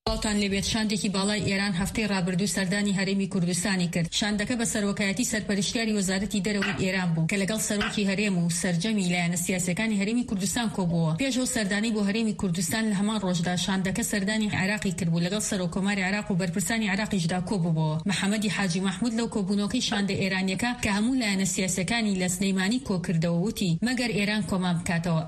باڵتان لێبێت شاندێکی باڵای ئێران هەفتەی ڕابردوو سەردانی هەرێمی کوردستانی کرد. شاندەکە بە سەرۆکایەتی سەرپەرشتیاری وەزارەتی دەرەوەی ئێران بوو کە لەگەڵ سەرۆکی هەرێم و سەرجەمی لایەنە سیاسەکانی هەرێمی کوردستان کۆبووە. پێشەوە سەردانی بۆ هەرێمی کوردستان لە هەمان ڕۆژدا شاندەکە سەردانی عێراقی کرد بوو لەگەڵ سەرۆکۆماری عێراق و بەرپرسانی عێراقیشدا کۆبووەوە. محەممەدی حاجی محمود لەو کۆبوونەوەکەی شاندە ئێرانیەکە کە هەموو لایەنە سیاسەکانی لە سلەیمانی کۆکردەوە وتی مەگەر ئێران کۆمان بکاتەوە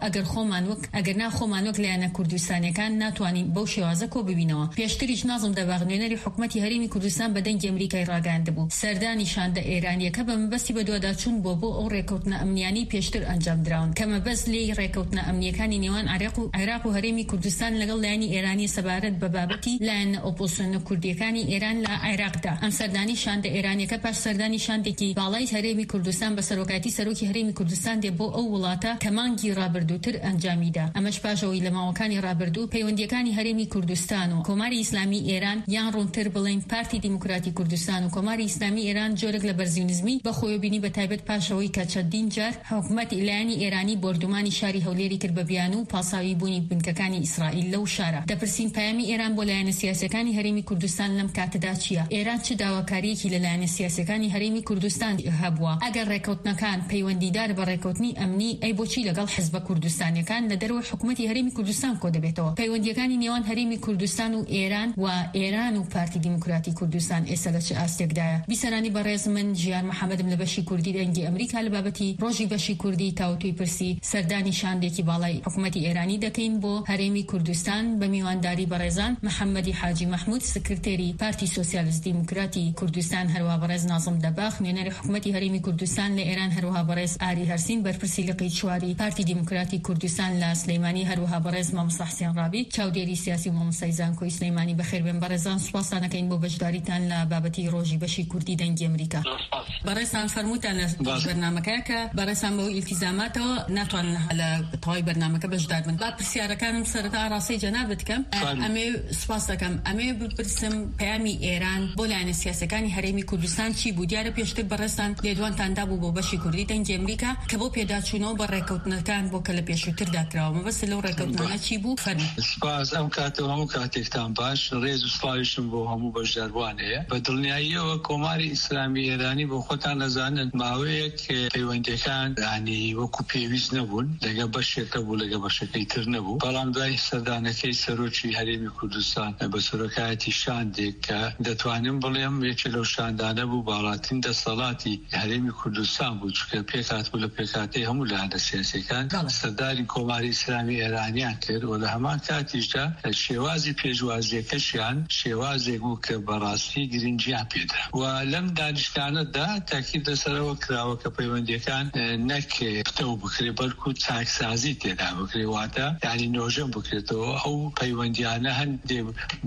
ئەگەر ناخۆمان وەک لایەنە کوردستانیەکان ناتوانین بەو شێوازە کۆ ببینەوە. پێشتریش نازم دەباغ نوێنەری حکومەتی هەرێمی کوردستان بە دەنگی ئەمریکای ڕاگەاندبوو. سەردانی شاندە ئێرانیەکە بە مەبەستی بە دوواداچوون بۆ ئەو ڕێکەوتنە ئەمنیانی پێشتر ئەنجام دراون کە مەبەست لێی ڕێکەوتنە ئەمنیەکانی نێوان عێراق و هەرێمی کوردستان لەگەڵ لایەنی ئێرانی سەبارەت بە بابەتی لایەنە ئۆپۆزیسیۆنە کوردیەکانی ئێران لە عێراقدا. ئەم سەردانی شاندە ئێرانیەکە پاش سەردانی شاندێکی باڵای هەرێمی کوردستان بە سەرۆکایەتی سەرۆکی هەرێمی کوردستان دێ بۆ ئەو وڵاتە کە مانگی ڕابردووتر ئەنجامیدا. ئەمەش پاشەوەی لە ماوەکانی ڕابردوو پەیوەندیەکانی هەرێمی کوردستان و کۆماری ئیسلامی ئێران یان ڕوونتر بڵین پارتی دیموکراتی کوردستان و کۆماری ئیسلامی ئێران جۆرێک لە بەرزیونیزمی بەخۆیەبینی بەتایبەت پاشەوەی کە چەندین جار حکومەتی لایەنی ئێرانی بردومانی شاری هەولێری کرد بە بیان و پاساوی بوونی بنکەکانی ئیسرائیل لەو شارە. دەپرسین پایامی ئێران بۆ لایەنە سیاسەکانی هەرێمی کوردستان لەم کاتەدا چییە؟ ئێران چ داواکاریەکی لە لایەنە سیاسەکانی هەرێمی کوردستان هەبووە؟ ئەگەر ڕێکەوتنەکان پەیوەندیدار بە ڕێکەوتنی ئەمنی ئەی بۆچی لەگەڵ حزبە کوردستانیەکان لە دەرەوەی حکومەتی هەرێمی کوردستان کۆ دەبێتەوە؟ پەیوەندیەکانی نێوان هەرێمی کوردستان و ئێران و پارتی دیموکراتی کوردستان ئێستا لە چه ئاستێکدایە؟ بیسەرانی بەڕێز من ژیان محەممەدم لە بەشی کوردی دەنگی ئەمریکا لە بابەتی ڕۆژی بەشی کوردی تاوتوی پرسی سەردانی شاندێکی باڵای حکومەتی ئێرانی دەکەین بۆ هەرێمی کوردستان بە میوانداری بەڕێزان محەممەدی حاجی محمود سکرتێری پارتی سۆسیالیست دیموکراتی کوردستان هەروەها بەڕێز نازم دەباخ نوێنەری حکومەتی هەرێمی کوردستان لە ئێران هەروەها بەڕێز ئاری هەرسین بەرپرسی لقی چواری پارتی دیموکراتی کوردستان لە سلەیمانی هەروەها بەڕێز مامۆستا حسێن ڕابی چاودێری سیاسی و مامۆستای زانکۆی سلەیمانی بەخێربێن. بەڕێزان سوپاسان دەکەین بۆ بەشداریتان لە بابەتی ڕۆژی بەشی کوردی دەنگی ئەمریکا. بەڕێزان فەرمووتان لە بەرنامەکە کە بەڕێزان بەو ئیلتیزاماتەوە ناتوانن لە تەواوی بەرنامەکە بەشدار بن. با پرسیارەکانم سەرەتا ڕاستی جەناب بکەم. ئەمێ سوپاس دەکەم. ئەمێ بپرسم پەیامی ئێران بۆ لایەنە سیاسەکانی هەرێمی کوردستان چی بوو؟ دیارە پێشتر بەڕێزان لێدوانتاندا بوو بۆ بەشی کوردی دەنگی ئەمریکا کە بۆ پێداچوونەوە بە ڕێکەوتنەکان بۆ کە لە پێشووتردا کراوە. مەبەست لەو ڕێکەوتنانە چی بوو؟ فەرموو. سپاس ئەم کاتەوە هەموو کاتێکتان باش. ڕێز و سڵاویشم بۆ هەموو بەشداروانەیە. بە دڵنیاییەوە کۆماری ئیسلامی ئێرانی بۆ خۆتان دەزانن ماوەیەک پەیوەندیەکان ینی وەکو پێویست نەبوون لەگە بەشێکە بوو لەگە بەشەکەی تر نەبوو. بەڵام دوای سەردانەکەی سەرۆکی هەرێمی کوردستان بە سەرۆکایەتی شاندێک کە دەتوانم بڵێم یەکێ لەو شاندانە بوو باڵاترین دەسەڵاتی هەرێمی کوردستان بوو چونکە پێکات بوو لە پێکاتی هەموو لایەنە سیاسیەکان سەرداری کۆماری ئیسلامی ئێرانیان کرد و لە هەمان کاتیشدا شێوازی پێشوازیەکەشیان شێوازێک بوو کە بەڕاستی گرنگیان پێدا و لەم دانیشتانەدا تاکید لەسەرەوە کراوە کە پەیوەندیەکان نەک پتەو بکرێ بەڵکو چاکسازی تێدا بکرێ واتە یعنی نۆژەم بکرێتەوە. ئەو پەیوەندیانە هەندێک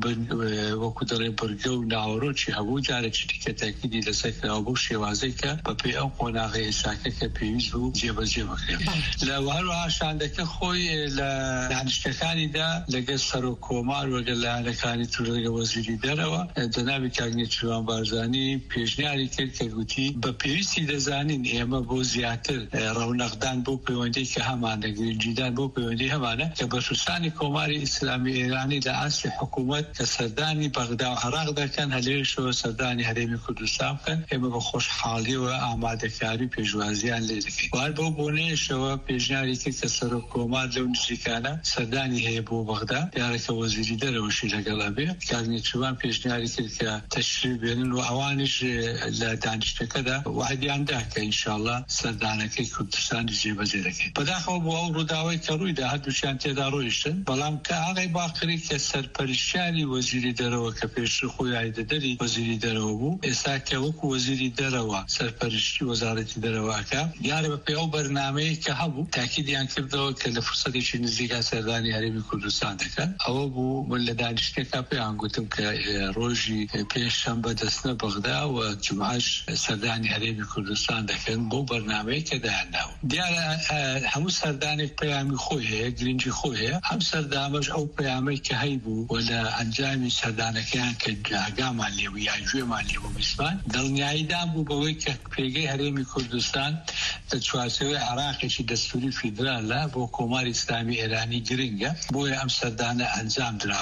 وەکو دەڵێ بەرگە و ناوەڕۆکی هەبوو جارێکی دیکە تاکیدی لەسەر کراوە بۆ شێوازەی کە بەپێی ئەو قۆناغی ئێساکە کە پێویست بوو جێبەجێ بکرێت. لە هەروەها شاندەکە خۆی لە دانیشتەکانیدا لەگەڵ سەرۆک کۆمار وەگەڵ لایەنەکانی تر لەگە وەزیری دەرەوە جەنابی کاگنێ چوان بارزانی پێشنیاری کرد کە گوتی بە پێویستی دەزانین ئێمە بۆ زیاتر ڕەونەقدان بۆ پەیوەندی کە هەمانە گرنگیدان بۆ پەیوەندی هەمانە کە بەرپرسانی کۆماری ئیسلامی ئێرانی لە ئاسی حکوومەت کە سەردانی بەغدا و عێراق دەکەن هەلێشەوە سەردانی هەرێمی کوردستان بکەن ئێمە بە خۆشحاڵیەوە ئامادەکاری پێشوازیان لێ دەکەین. وار بۆ بۆنەیەشەوە پێشنیاری کرد کە سەرۆک کۆمار لەو نزیکانە سەردانی هەیە بۆ بەغدا دیارەکە وەزیری دەرەوەشی لەگەڵا بێ. کاگنێ چوان پێشنیاری کرد کە تەشریف بێنن و ئەوانش لە دانیشتەکەدا وعدیاندا کە ئینشاءڵڵا سەردانەکەی کوردستانی جێبەجێ دەکەین. بەداخەوە بۆ ئەو ڕووداوەی کە ڕوویدا هەردووشیان تێدا ڕۆیشتن بەڵام کە ئاغای باقری کە سەرپەرشتیاری وەزیری دەرەوە کە پێشتر خۆی عایدەدەری وەزیری دەرەوە بوو ئێستا کە وەکو وەزیری دەرەوە سەرپەرشتی وەزارەتی دەرەوەکە دیارە بە پێی ئەو بەرنامەیە کە هەبوو تاکیدیان کردەوە کە لە فرسەتێکی نزیکا سەردانی هەرێمی کوردستان دەکەن. ئەوە بوو من لە دانیشتێکا پێیان گوتم کە ڕۆژی پێشەمبە دەستنە بەغدا و جومعەش سەردانی هەرێمی کوردستان دەکەن بۆ بەرنامەیە کە دایانداوە. دیارە هەموو سەردانێک پەیامی خۆی هەیە گرنگی خۆی هەیە. ئەم سەردامەش ئەو پەیامەی کە هەیبوو و لە ئەنجامی سەردانەکەیان کە جاگامان لێبوو یا گوێمان لێبوو میسمان دڵنیاییدان بوو بەوەی کە پێگەی هەرێمی کوردستان لە چوارچێوەی عێراقێکی دەستوری فیدرالە بۆ کۆماری ئیسلامی ئێرانی گرنگە بۆیە ئەم سەردانە ئەنجام دراوە. بەس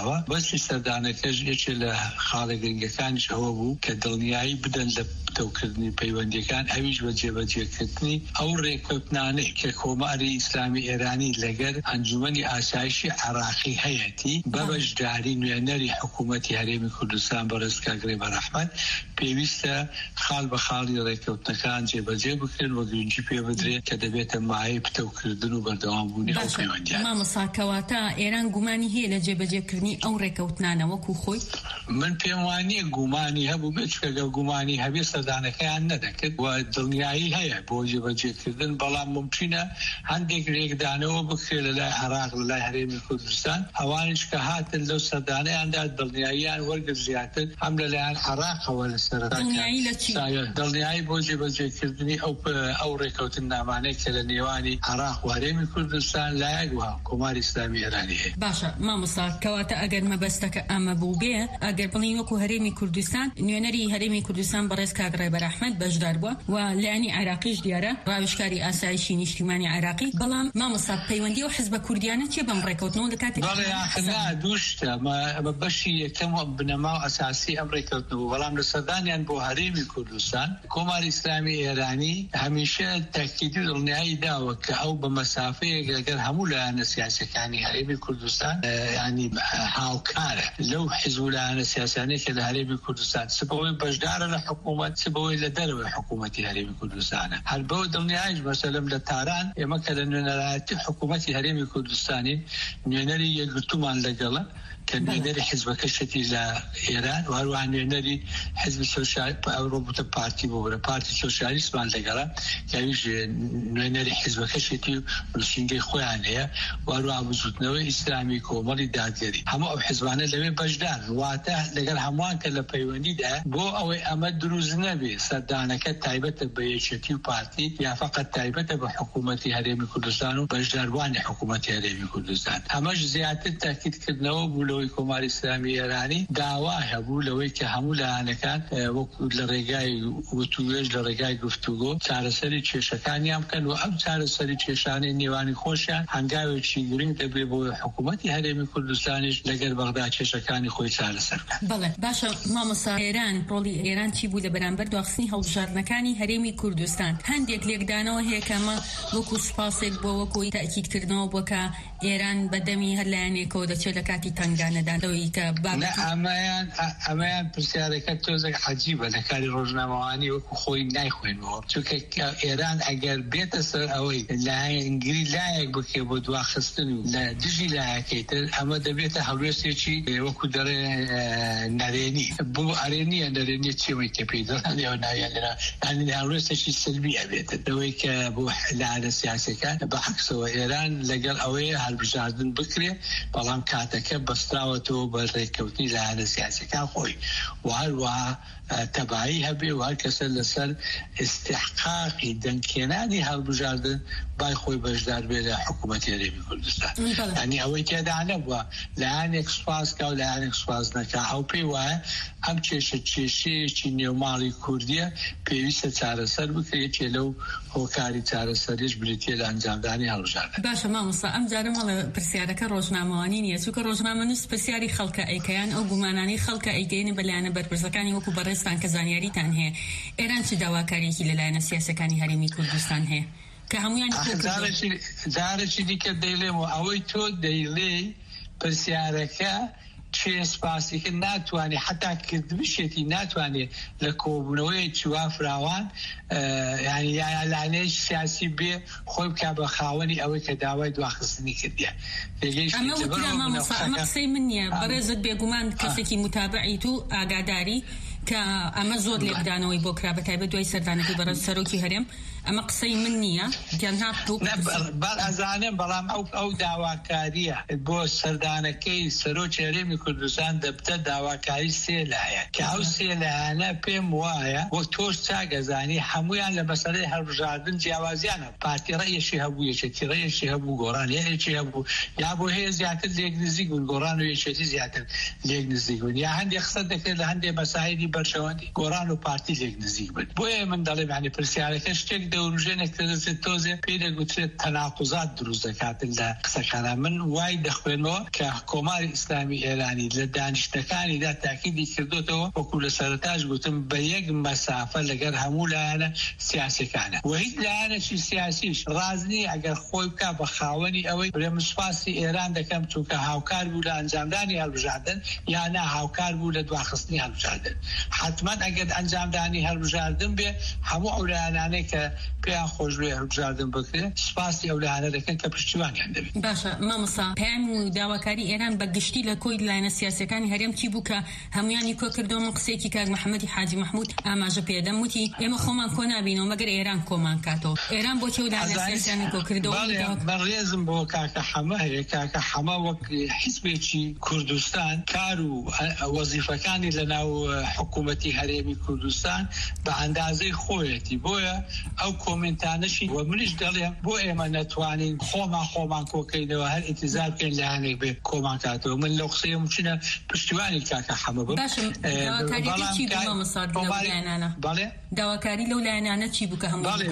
بەسی سەردانەکەش یەکێ لە خاڵە گرنگەکانیش ئەوە بوو کە دڵنیایی بدەن لە پتەوکردنی پەیوەندیەکان ئەویش بە جێبەجێکردنی ئەو ڕێکەوتنانەی کە کۆماری ئیسلامی ئێرانی لەگەر ئەنجومەنی ئاسایشی عێراقی هەیەتی بە بەشداری نوێنەری حکوومەتی هەرێمی کوردستان بەڕێز کاک ڕێبەرئەحمەد پێویستە خاڵ بە خاڵی ڕێکەوتنەکان جێبەجێ بکرێن و گرنگی پێ بدرێت کە دەبێتە مایەی پتەوکردن و بەردەوامبوونی ئەو پەیوەندیان. مامۆستا کەواتە ئێران گومانی هەیە لە جێبەجێکردنی ئەو ڕێکەوتنانە وەکو خۆی؟ من پێم وانییە گومانی هەبوو بێت چکەگە گومانی هەبێ سەردانەکەیان نەدەکرد و دڵنیایی هەیە بۆ جێبەجێکردن، بەڵام ممکنە هەندێک ڕێکدانەوە بکرێت لە لای عێراق لە لای هەرێمی کوردستان، ئەوانش کە هاتن لەو سەردانەیاندا دڵنیاییان وەرگرت زیاتر هەم لەلایەن عێراقەوە لە سەرەتا دڵنیایی بۆ جێبەجێکردنی ئەو ڕێکەوتن نامانەی کە لە نێوانی عێراق و هەرێمی کوردستان لایەک وە کۆماری ئیسلامی ئێرانی هەیە. باشە مامۆستا کەواتە ئەگەر مەبەستەکە ئەمە بوو بێ، ئەگەر بڵین وەکو هەرێمی کوردستان، نوێنەری هەرێمی کوردستان بەڕێز کاک ڕێبەرئەحمەد بەشدار بووە و لایەنی عێراقیش دیارە ڕاوێژکاری ئاسایشی نیشتیمانی عێراقی، بەڵام مامۆستا پەیوەندی و حزبە کوردیانە چێ بەم ڕێکەوتنەوە لە کاتێک دووشتە بەشی یەکەم بنەما و ئەساسی ئەم ڕێکەوتنەوە، بەڵام لە سەردانیان بۆ هەرێمی کوردستان کۆماری ئیسلامی ئێرانی هەمیشە تاکیدی دڵنیایی داوە کە ئەو بە مەسافەیەک لەگەر هەموو لایەنە سیاسەکانی هەرێمی کوردستان ینی هاوکارە لەو حزب و لایەنە سیاسانەی کە لە هەرێمی کوردستان سبەوەی بەشدارە لە حکوومەت، سبەوەی لە دەرەوەی حکوومەتی هەرێمی کوردستانە. هەر بەو دڵنیاییش مەسەلەم لە تاران ئێمە کە لە نوێنەرایەتی حکوومەتی هەرێمی کوردستانی نوێنەری یەکگرتومان لەگەڵە کە نوێنەری حیزبەکەشێتی لە ئێران و هەروەها نوێنەری حیزبی ڕۆبوتە پارتی بۆ پارتی سۆشیالیستمان لەگەڵە کە ئەویش نوێنەری حیزبەکەشێتی نووسینگەی خۆیان هەیە و هەروەها بزوتنەوەی ئیسلامی کۆمەڵی دادگەری هەموو ئەو حیزبانە لەوێ بەشدار واتە لەگەڵ هەمووان کە لە پەیوەندیدا بۆ ئەوەی ئەمە دروست نەبێ سەردانەکە تایبەتە بە یەکێتی و پارتی یا فقط تایبەتە بە حکوومەتی هەرێمی کوردستان و بەشداروانی حکوومەتی هەرێمی کوردستان. ئەمەش زیاتر تاکیدکردنەوە بوو لەوەی کۆماری ئیسلامی ئێرانی داوا هەبوو لەوەی کە هەموو لایەنەکان وەکو لە ڕێگای وتوێژ لە ڕێگای گفتوگۆ چارەسەری کێشەکانیان بکەن و ئەم چارەسەری کێشانەی نێوانی خۆشیان هەنگاوێکی گرنگ دەبێت بۆ حکوومەتی هەرێمی کوردستانیش لەگەر بەغدا کێشەکانی خۆی چارەسەر بکات. بەڵێ باشە مامۆستا، ڕۆڵی ئێران چی بوو لە بەرامبەر دواخستنی هەڵبژاردنەکانی هەرێمی کوردستان؟ هەندێک لێکدانەوە هەیە کە ئەمە وەکو سوپاسێک بۆ وەکوی تاکیدکردنەوە بووە کە ئێران بەدەمی هەر لایەنێکەوە دەچێت لە کاتی تنگانەدانەوەی کە ئەمەیان پرسیارەکە تۆزێک عەجیبە لە کاری ڕۆژنامەوانی وەکو خۆی نایخوێنەوە، چونکە ئێران ئەگەر بێتە سەر ئەوەی لایەنگری لایەک بکێ بۆ دواخستن و لە دژی لایەکەیتر ئەمە دەبێتە هەڵوێستێکی وەکو دەڕێ نەرێنی بۆ ئەرێنیە نەرێنی چێوەی کە پێی دەڵێنەوە ناویانێرا هەڵوێستێکی سلبی ئەبێتە دەوەی کە بۆ لایەنە سیاسەکان بەعەکسەوە ئێران لەگەڵ ئەوەیە هەڵبژاردن بکرێ، بەڵام کاتەکە بەستراوەتەوە بە ڕێککەوتنی لایەنە سیاسەکان خۆی و هەروەها تەبایی هەبێ و هەر کەسە لەسەر استحقاقی دەنگکێنانی هەڵبژاردن بای خۆی بەشدار بێ لە حکوومەتی هەرێمی کوردستان. ئەنی ئەوەی تێدا نەبووە لایەنێک سوپاسکە و لایەنێک سوپاس نەکا، ئەو پێی وایە ئەم کێشەیەکی نێوماڵی کوردیە پێویستە چارەسەر بکرێت لەو هۆکاری چارەسەریش بریتیە لە ئەنجامدانی هەڵبژاردن. باشە مامۆستا، ئەم جارە مەڵێ پرسیارەکە ڕۆژنامەوانی نییە، چونکە ڕۆژنامە نووس پرسیاری خەڵکە ئەیکەیان ئەو گومانانەی خەڵکە ئەیگەینە بە لایەنە بەرپرسەکانی وەکو بەڕێزتان کە زانیاریتان هەیە. ئێران چ داواکاریەکی لەلایەنە سیاسەکانی هەرێمی کوردستان هەیە کە هەمویان جارێکی دیکە دەیڵێم و ئەوەی تۆ دەیڵێ پرسیارەکە چێسپاسیکە ناتوانێت حتا کردبشێتی ناتوانێت لە کۆبوونەوەی چوا فراوان یعنی لایەنەی سیاسی بێ خۆی بکا بە خاوەنی ئەوەی کە داوای دواخستنی کردیە. ئەمە قسەی من نییە، بەڕێزت بێگومان کەسێکی متابعی تو ئاگاداری کە ئەمە زۆر لێبدانەوەی بۆ کرا بەتایبەت دوای سەردانەکەی بەڕێز سەرۆکی هەرێم. ئەمە قسەی من نییە، بەڵ ئەزانم، بەڵام ئەو داواکاریە بۆ سەردانەکەی سەرۆکی هەرێمی کوردستان دەبتە داواکاری سێ لایەن کە ئەو سێ لایەنە پێم وایە وە تۆش چاگەزانی هەمویان لە مەسەلەی هەڵبژاردن جیاوازیانە. پارتی ڕێیەشی هەبوو، یەکێتی ڕێیەشی هەبوو، گۆڕان یەکێکی هەبوو، یا بۆ هەیە زیاتر لێک نزیک بوون، گۆڕان و یەکێتی زیاتر لێک نزیک بوون، یا هەندێک قسە دەکرێت لە هەندێک مەسایلی بەرژەوەندی گۆڕان و پارتی لێک نزیک بن. بۆیە من دەڵێم یعنی پرسیارەکە شتێک دەوروژێنێک دەدەچێت تۆزێ پێی دەگوترێت تەناقوزات دروست دەکات لە قسەکانە. من وای دەخوێنەوە کە کۆماری ئیسلامی ئێرانی لە دانیشتەکانیدا تاکیدی کردوتەوە وەکو لە سەرەتاش گوتم بە یەک مەسافە لەگەر هەموو لایەنە سیاسەکانە و هیچ لایەنێکی سیاسیش ڕازنی ئەگەر خۆی بکە بە خاوەنی ئەوەی برێ سوپاسی ئێران دەکەم چونکە هاوکار بوو لە ئەنجامدانی هەڵبژاردن یان هاوکار بوو لە دواخستنی هەڵبژاردن. حتمما ئەگەر ئەنجامدانی هەڵبژاردن بێ هەموو ئەو لایەنانەی کە پێیان خۆش بێ هەڵبژاردن بکرێت سوپاسی ئەو لایەنە دەکەن کە پشتیوانیان دەبێت. باشە مامۆستا پەیام و داواکاری ئێران بە گشتی لە کۆی لایەنە سیاسەکانی هەرێم چی بوو کە هەمویانی کۆ کردەوە؟ من قسێکی کاک محەممەدی حاجی محمود ئاماژە پێدەم وتی ئێمە خۆمان کۆ نابینەوە مەگەر ئێران کۆمان کاتەوە. ئێران بۆ چێو لایەنە سیاسیانی کۆ کردەوە؟ بەڕێزم بۆ کاکە حەمە هەیە. کاکە حەمە وەک حیزبێکی کوردستان کار و وەزیفەکانی لەناو حکوومەتی هەرێمی کوردستان بە ئەندازەی خۆیەتی، بۆیە ئەو کۆمنتانەشی و منیش دەڵێم بۆ ئێمە نەتوانین خۆمان کۆکەینەوە هەر ئینتیزار بکەین لە هەنێک بێ کۆمان کاتەوە. من لەو قسەیەم چنە پشتیوانی کاکە حەمە بم. داواکاری لەو لایەنانە چی بوو کە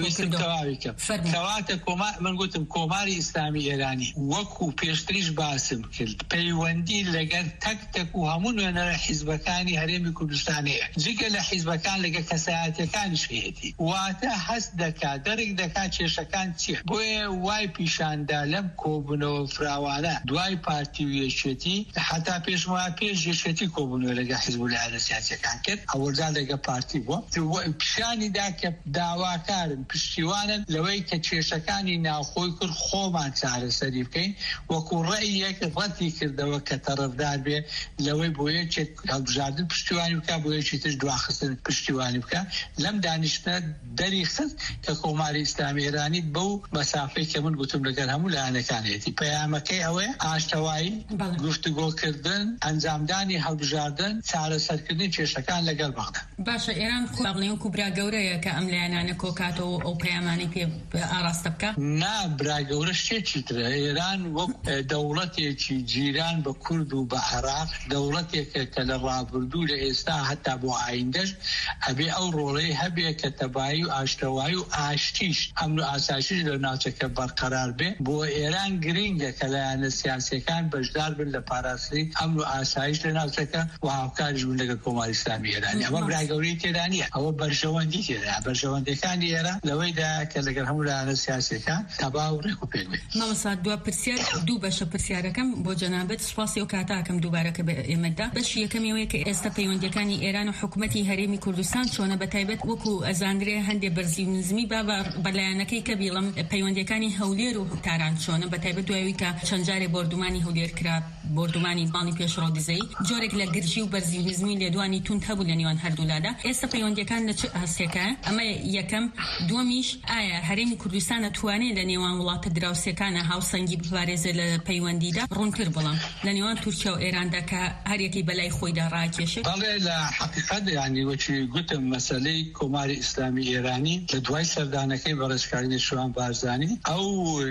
کەواتە من گوتم کۆماری ئیسلامی ئێرانی وەکو پێشتریش باسم کرد پەیوەندی لەگەر تەک و هەموو نوێنەرە حیزبەکانی هەرێمی کوردستانەیە جگە لە حیزبەکان لەگە کەسایەتیەکانیش هەیەتی واتە هەست دەکات دەرێک دەکات کێشەکان چیە. بۆیە وای پیشاندا لەم کۆبوونەوە فراوانە دوای پارتی و یەکێتی حتا پێشمەوە پێش یەکێتی کۆبوونەوە لەگە حیزب و لایەنە سیاسیەکان کرد ئەوەرجا لەگە پارتی بووە پیشانیدا کە داواکارن پشتیوانن لەوەی کە کێشەکانی ناوخۆی کرد خۆمان چارەسەری بکەین وەکو ڕێیەک ڕەتی کردەوە کە تەرەفدار بێ لەوەی بۆ یەکێک هەڵبژاردن پشتیوانی بکە بۆ یەکی تر دواخستن پشتیوانی بکە. لەم دانیشتە دەری خست کە کۆماری ئیسلامی ئێرانی بەو مەسافەی کە من گوتم لەگەر هەموو لایەنەکانێتی پەیامەکەی ئەوەیە ئاشتەوایی گفتوگۆکردن ئەنجامدانی هەڵبژاردن چارەسەرکردنی کێشەکان لەگەڵ بەغدا. باشە ئێران خۆڵێن و برا گەورەیە کە ئەم لایەنانە کۆکاتەوە ئەو پەیامانی پێ ئاراستە بکە؟ نا برا گەورە شتێکی ترە. ئێران وەک دەوڵەتێکی جیران بە کورد و بە عێراق دەوڵەتێکە کە لە ڕابردوو لە ئێستا هەتا بۆ ئایندەش ئەبێ ئەو ڕۆڵەی هەبێ کە تەبایی و ئاشتەوایی و ئاشتیش ئەمن و ئاسایشیش لە ناوچەکە بەرقەرار بێ. بۆ ئێران گرینگە کە لایەنە سیاسیەکان بەشدار بن لە پاراستنی ئەمن و ئاسایش لە ناوچەکە و هاوکاریش بن لەگەڵ کۆماری ئیسلامی ئێرانی. ئەمە برا گەورەی تێدا نییە، ئەوە بەرژەوەندی تێدا. بەرژەوەندەکانی ئێرە لەوەیدا کە لەگەڵ هەموو لایەنە سیاسیەکان تەبا و ڕێک و پێک بێت. مامۆستا دوا پرسیار دوو بەشە پرسیارەکەم بۆ جەنابەت سوپاسی و کاتاکەم دووبارەکە بە ئێمەدا. بەشی یەکەمیەوەی کە ئێستا پەیوەندیەکانی ئێران و حکوومەتی هەرێمی کوردستان چۆنە بەتایبەت وەکو ئەزاندرێ هەندێک بەرزی و نزمی بەلایەنەکەی کە بیڵم پەیوەندیەکانی هەولێر و تاران چۆنە بەتایبەت دوایەوەی کە چەند جارێ بۆردومانی هەولێر کرا بۆردومانی باڵی پێشڕۆ دزەی جۆرێک لە گرژی و بەرزی و نزمی لێدوانی تونند هەبوو لە نێوان هەردوولادا. ئێستا پەیوەندیەکان لە چ هەستێکە؟ ئەمە یەکەم. دووەمیش ئایا هەرێمی کوردستان دەتوانێت لە نێوان وڵاتە دراوسەکانە هاوسەنگی بپارێزێت لە پەیوەندیدا ڕوونتر بڵم لە نێوان تورکیا و ئێراندا کە هەرێکی بەلای خۆیدا ڕاکێشێت؟ بەڵێ لە حقیقەت یعنی وەکی گوتم مەسەلەی کۆماری ئیسلامی ئێرانی لە دوای سەردانەکەی بەڕێزکردنی شوان بارزانی ئەو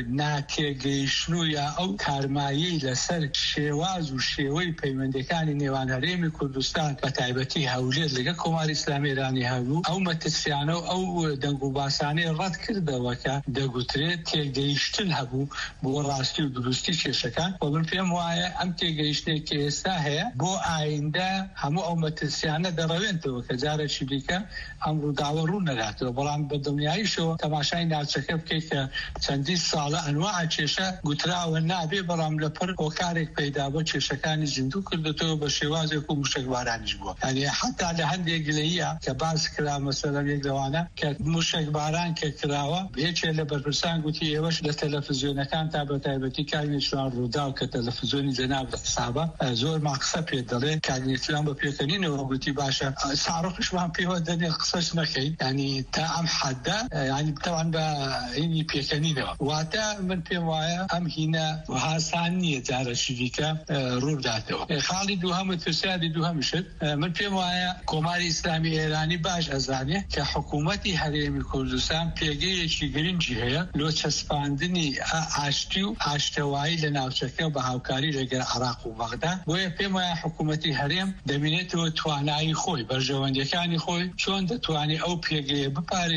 ناکێگەیشتن و یا ئەو کارمایەی لەسەر شێواز و شێوەی پەیوەندیەکانی نێوان هەرێمی کوردستان بە تایبەتی هەولێر لەگەڵ کۆماری ئیسلامی ئێرانی هەبوو ئەو مەترسیانە و ئەو دەنگ و باسانەی ڕەت کردەوە کە دەگوترێت تێگەیشتن هەبوو بۆ ڕاستی و دروستی کێشەکان. و من پێم وایە ئەم تێگەیشتێک کە ئێستا هەیە بۆ ئایندە هەموو ئەو مەترسیانە دەڕەوێنتەوە کە جارێکی دیکە ئەم ڕووداوە ڕوو نەداتەوە. بەڵام بە دڵنیاییشەوە تەماشای ناوچەکە بکەیت کە چەندی ساڵە ئەنواع کێشە گوتراوە نابێ بەڵام لەپڕ هۆکارێک پەیدا بۆ کێشەکانی زیندوو کردێتەوە بە شێوازێک و موشکبارانیش بووە. یعنی حتا لە هەندێک گلەیە کە باس کرا مەسەلەن یەک لەوانە کە موشکباران کە کراوە یەکێ لە بەرپرسان گوتی ئێوەش لە تەلەڤیزیۆنەکان تا بە تایبەتی کاگنیشوان ڕوودا و کە تەلەڤیزیۆنی جەناب حسابە زۆر ماقسە پێ دەڵێ کاگنیشوان بە پێکەنینەوە گوتی باشە ساڕۆخشمان پێوە دەنێ قسەش نەکەین ینی تا ئەم حەدە ینی بتەوان بە هینی پێکەنینەوە. واتە من پێم وایە ئەم هینە هاسان نییە جارەشی دیکە ڕووداتەوە. خاڵی دووهەمە پرسیاری دووهەمیشت من پێم وایە کۆماری ئیسلامی ئێرانی باش ئەزانێ کە حکوومەتی هەرێمی کوردستان پێگەیەکی گرنگی هەیە لۆ چەسپاندنی ئاشتی و ئاشتەوایی لە ناوچەکە بە هاوکاری لەگەڵ عێراق و بەغدا. بۆیە پێم وایە حکوومەتی هەرێم دەبینێتەوە توانایی خۆی بەرژەوەندیەکانی خۆی چۆن دەتوانێت ئەو پێگەیە بپارێزێ و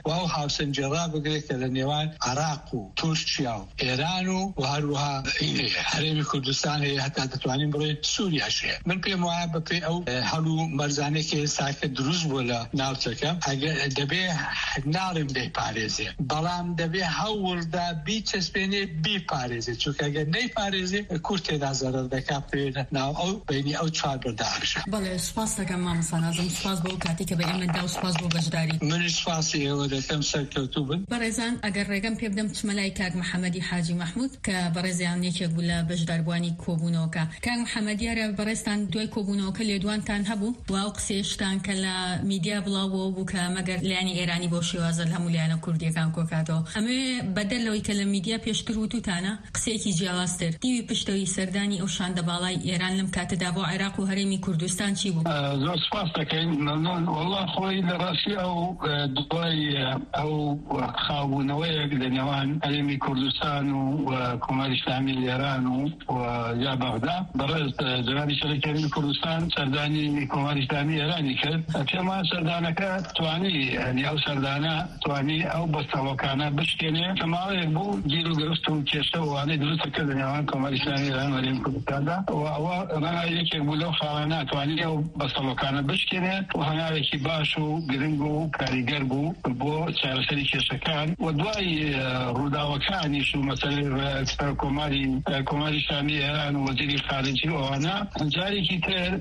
و هاوسنجرا بگرێت کە لە نێوان عراق و تورکیا و ئێران و هەروەها هەرێمی کوردستان هەیە هەتا دەتوانین بڕێت سووریاش هەیە. من پێم وایە بەپێی ئەو هەڵو مەرزانێکی ئێستاکە دروست بووە لە ناوچەکەم دەبێ ناڵێم دەیپارێزێ، بەڵام دەبێ هەوڵدا بیچەسپێنێ بیپارێزێ، چونکە ئەگەر نەیپارێزێ کورد تێدا زەرەر دەکات پێ ناو ئەو بینی ئەو چوار بەردەهامشە. بەڵێ سوپاس دەکەم مامۆستا نازم، سوپاس بۆ کاتی کە بە ئێمەدا و سوپاس بۆ بەشداری. منیش سوپاسی ئێوە دەکەم سەرکەوتوو بن. بەڕێزان ئەگەر ڕێگەم پێ بدەم چمە لای کاک محەممەدی حاجی مەحموود کە بەڕێزیان یەکێک بوو لە بەشداربوانی کۆبوونەوەکە. کاک محەممەدیارە بەڕێستان دوای کۆبوونەوەکە لێدوانتان هەبوو و ئەو قسێشتان کە لە میدیا بڵاوەوە بوو کە مەگەر لایانی ئێرانی بۆ شێوازە هەموو لایەنە کوردیەکان کۆکاتەوە. ئەمێ بەدەلەوەی کە لە میدیا پێشتر وتوتانە قسەیەکی جیاوازتر دیوی پشتەوەی سەردانی ئەو شاندەباڵای ئێران لەم کاتەدا بۆ عێراق و هەرێمی کوردستان چی بوو؟ زۆر سپاس دەکەین. وەڵڵا خۆی لە ڕاستی ئەو دوای ئەو خاوبوونەوەیەک لە نێوان هەرێمی کوردستان و کۆماری ئیسلامی ئێران و یا بەغدا بەڕێز جەنابی سەرۆکایەتی کوردستان سەردانی کۆماری ئیسلامی ئێرانی کرد. پێم وایە سەردانەکە توانی ئەو سەردانە توانی ئەو بەستەڵەکانە بشکێنێ کە ماوەیەک بوو گیر و گرفت و کێشە و وانەی دروست کرد لە نێوان کۆماری ئیسلامی ئێران و هەرێمی کوردستاندا و ئەوە ڕەنگە یەکێک بوو لەو خاڵانە توانی ئەو بەستەڵەکانە بشکێنێ و هەنگاوێکی باش و گرنگ و کاریگەر بوو بۆ چارەسەری کێشەکان و دوای ڕووداوەکانیش و مەسەلەی کۆماری ئیسلامی ئێران و وەزیری خارجی ئەوانە جارێکی تر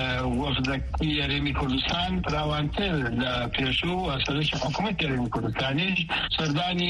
وەفدەکی هەرێمی کوردستان فراوانتر لە پێشوو سەرۆکی حکوومەتی هەرێمی کوردستانیش سەردانی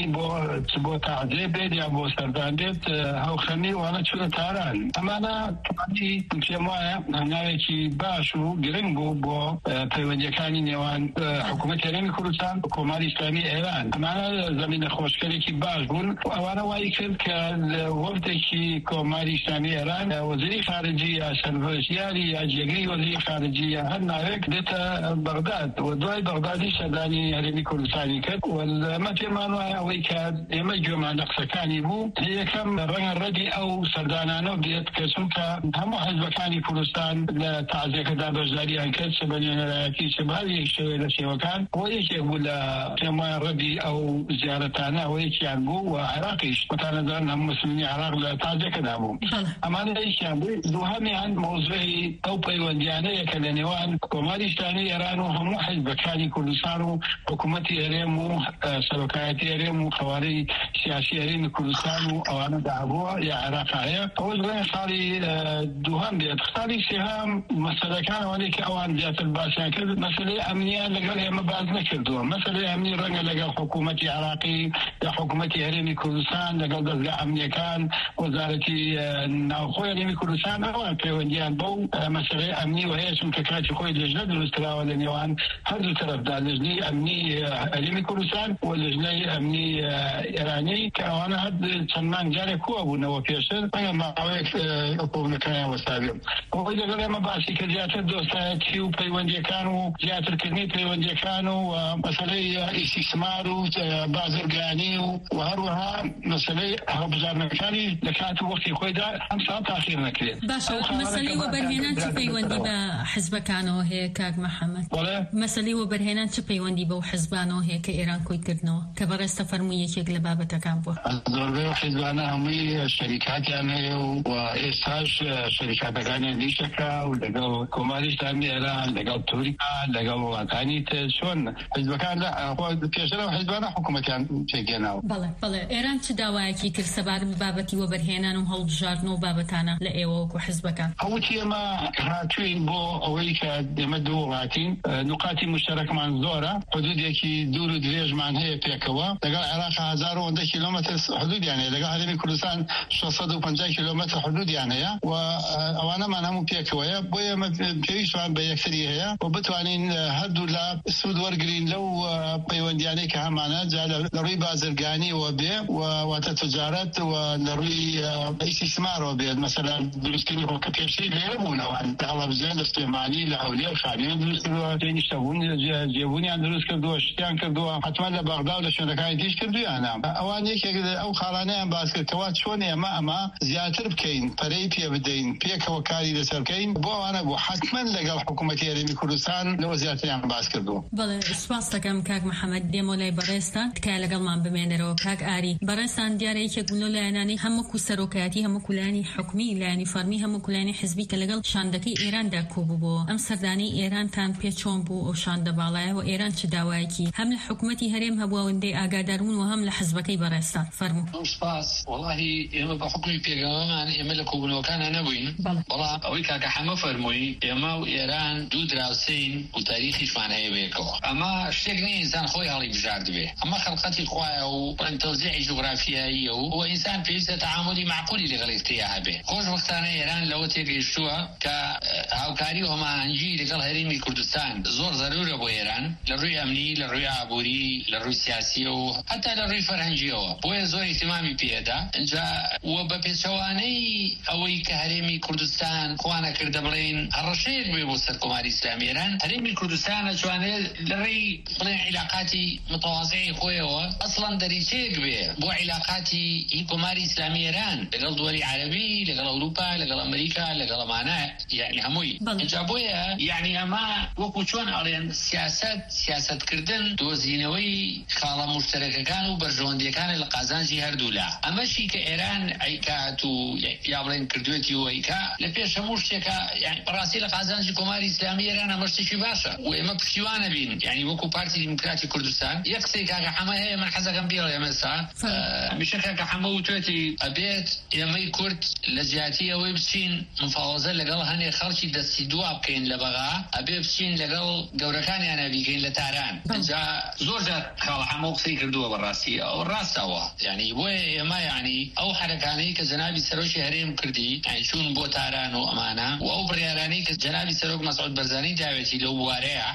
بۆ تعزیە بێت یا بۆ سەردان بێت هەوخەمی وانە چونە تاران. ئەمانە توانی پێم وایە هەنگاوێکی باش و گرنگ بوو بۆ پەیوەندیەکانی نێوان حکوومەتی هەرێمی کوردستان و کۆماری ئیسلامی ئێران. ئەمانە زەمینە خۆشکەرێکی باش بوون و ئەوانە وای کرد کە وەفدێکی کۆماری ئیسلامی ئێران وەزیری خارجی یا سەرڤەرژیاری یا جێگەی وەزیری خارجی یا هەر ناوێک دێتە بەغداد و دوای بەغدادی سەردانی هەرێمی کوردستانی کرد و ئەمە پێمان وایە ئەوەی کە ئێمە گوێمان لە قسەکانی بوو یەکەم ڕەنگە ڕەدی ئەو سەردانانە بێت کە چونکە هەموو حیزبەکانی کوردستان لە تەعزیەکەدا بەشداریان کرد چ بە نوێنەرایەتی چ بە هەر یەک شێوەیە لە شێوەکان بۆ یەکێک بوو لە پێم وایە ڕەدی ئەو زیارەتانە ئەوە یەکیان بوو و عێراقیش متانەدان هەموو مسلمانی عێراق لە تەعزیەکەدا بوو. ئەمانە یەکیان بوو. دووهەمیان مۆزوعی ئەو پەیوەندیانەیە کە لە نێوان کۆماری ئیسلامی ئێران و هەموو حیزبەکانی کوردستان و حکوومەتی هەرێم و سەرۆکایەتی هەرێم و خوارەی سیاسی هەرێمی کوردستان و ئەوانە دابووە یا عێراق هەیە. ئەوە دوای خاڵی دووهەم بێت. خاڵی سێهەم مەسەلەکان ئەوانەی کە ئەوان زیاتر باسییان کرد مەسەلەی ئەمنیان لەگەڵ ئێمە باز نەکردووە. مەسەلەی ئەمنی ڕەنگە لەگەڵ حکوومەتی عێراقی یا حکوومەتی هەرێمی کوردستان لەگەڵ دەستگا ئەمنیەکان وەزارەتی ناوخۆی هەرێمی کوردستان ئەوان پەیوەندیان بەو مەسەلەی ئەمنی و هەیە چونکە کاتی خۆی لەژنە دروستکراوە لە نێوان هەردوو تەرەفدا لەژنەی ئەمنی هەرێمی کوردستان و لەژنەی ئەمنی ئێرانی کە ئەوانە هەر چەند مانگ جارێک کووە بوونەوە پێشتر ڕەنگە ماوەیەک کۆبوونەکانیان وەستابێ. ئەوەی لەگەڵ ئێمە باسی کە زیاتر دۆستایەتی و پەیوەندیەکان و زیاترکردنی پەیوەندیەکان و مەسەلەی ئیسیسمار و بازرگانی و هەروەها مەسەلەی هەڵبژارنەکانی لە کات و وەختی خۆیدا ئەم ساڵ تاخیر نەکرێت. باشە مەسەلەی وەبەرهێنان چ پەیوەندی بە حیزبەکانەوە هەیە کاک محەممەد؟ مەسەلەی وەبەرهێنان چ پەیوەندی بەو حیزبانەوە هەیە کە ئێران کۆی کردنەوە کە بەڕێستە فەرمووی یەکێک لە بابەتەکان بووە؟ زۆربەی حیزبانە هەمووی شەریکاتیان هەیە و ئێستاش شەریکاتەکانیان دیشەکە و لەگەڵ کۆماری ئیسلامی ئێران لەگەڵ تورکیا لەگەڵ وڵاتانی تر چۆن حیزبەکان پێشترەوە حیزبانە حکوومەتیان پێگەێناوە. بەڵێ ئێران چ داوایەکی کرد سەبارەت بە بابەتی وەبەرهێنان و هەڵبژاردنەوە بابەتانە لە ئێوە وەکو حیزبەکان؟ هەمووی ئێمە هاتووین بۆ ئەوەی کە ئێمە دوو وڵاتین نقاتی مشتەرەکمان زۆرە حدودێکی دوور و درێژمان هەیە پێکەوە لەگەڵ عێراق 1000 کیلۆمەتر حدودیان هەیە لەگەڵ هەرێمی کوردستان 650 کیلۆمەتر حدودیان هەیە و ئەوانەمان هەموو پێکەوەیە بۆ ئێمە پێویستمان بە یەکتری هەیە و بتوانین هەردوو لە سوود وەرگرین لەو پەیوەندیانەی کە هەمانە جا لە ڕووی بازرگانیەوە بێ و واتە تجارەت و لە ڕووی ئیسیسمارەوە بێت مەسەلا دروستکردنی ڕۆکە پێشتری لێرە بوونەوە تەڵەڤیزیۆن لە سلێمانی لە هەولێر و خانیان دروست کردووە نیشتەبوون جێبوونیان دروست کردووە شتیان کردووە حتما لە بەغدا و لە شوێنەکانی دیش کردویانە. ئەوان یەکێک ئەو خاڵانەیان باس کردەوە چۆن ئەمە زیاتر بکەین پەرەی پێ بدەین پێکەوە کاری لەسەر بکەین بۆ ئەوانە بوو حتما لەگەڵ حکوومەتی هەرێمی کوردستان لەوە زیاتریان باس کردووە. بەڵێ سوپاس دەکەم کاک محەممەد محەممەد دێمۆلای بەڕێستان تکای لەگەڵمان بمێنەرەوە کاک ئاری بەڕێستان دیارە یەکێک بوونەوە لایەنانی هەموو سەرۆکایەتی هەموو کولانی حکومی لایەنی فەرمی هەموو کولانی حزبی کە لەگەڵ شاندەکەی ئێراندا کۆبووبەوە ئەم سەردانی ئێرانتان پێ چۆن بوو ئەو شاندە باڵایە و ئێران چ داوایەکی هەم لە حکوومەتی هەرێم هەبووەوەندەی ئاگاداربوون و هەم لە حزبەکەی بەڕێستان فەرموو. سپاس وڵاهی ئێمە بە حکومی پێگەوەمان ئێمە لە کۆبوونەوەکانە نەبووین بەڵام ئەوەی کاکە حەمە فەرمووی ئێمە و ئێران دوو دراوسین و تاریخیشمان هەیە بەیەکەوە ئەمە شتێک نیە ئینسان خۆی هەڵی بژاردبێ ئەمە خەڵقەتی خوایە و تەوزیعی جوغرافیاییە و ئینسان پێویستە تەعاملی معقولی لەگەڵ یەکتریا هەبێ. خۆشبەختانە ئێران لەوە تێگەیشتووە کە هاوکاری و هەماهەنگی لەگەڵ هەرێمی کوردستان زۆر ضرورە بۆ ئێران لە ڕووی ئەمنی لە ڕووی ئابووری لە ڕووی سیاسی و حتا لە ڕووی فەرهەنگیەوە بۆیە زۆر ئیحتیمامی پێدا اینجا و بە پێچەوانەی ئەوەی کە هەرێمی کوردستان خوانە کردە بڵێن هەڕەشەیەک بێ بۆ سەر کۆماری ئیسلامی ئێران هەرێمی کوردستان ئەتوانێت لە ڕێی بڵێن عیلاقاتی متواضعی خۆیەوە ئەسڵەن دەریچەیەک بێ بۆ عیلاقاتی کۆماری ئیسلامی ئێران لەگەڵ دووەری عەرەبی لەگەڵ ئەوروپا لەگەڵ ئەمریکا لەگەڵ ئەمانە یعنی هەمووی اینجا بۆیە یعنی ئەمە وەکو چۆن ئەڵێن سیاسەتکردن دۆزینەوەی خاڵە مشتەرەکەکان و بەرژەوەندیەکانە لە قازانجی هەردوولا ئەمەشی کە ئێران ئەیکات و یا بڵێن کردوێتی و ئەیکا لە پێش هەموو شتێکە یعنی بەڕاستی لە قازانجی کۆماری ئیسلامی ئێران ئەمە شتێکی باشە و ئێمە پشتیوانە بین یعنی وەکو پارتی دیموکراتی کوردستان یەک قسەی کاکە حەمە هەیە من حەزەکەم بێڵێ ئێمەسا میشە کاکە حەمە وتوێتی ئەبێت ئێمەی کورد لە جیاتی ئەوەی بچین مفاوەزە لەگەڵ هەنێ خەڵکی دەستی دوا بکەین لە بەغا ئەبێ بچین لەگەڵ گەورەکانیانە بیکەین لە تاران اینجا زۆر جار خاڵە حەمە قسەی کردووە بەڕاستی ئەو ڕاستەوە یعنی بۆیە ئێمە یعنی ئەو حرەکانەی کە جەنابی سەرۆکی هەرێم کردی یعنی چوون بۆ تاران و ئەمانە و ئەو بڕیارانەی کە جەنابی سەرۆک مەسعود بەرزانی داوێتی لەو بوارەیە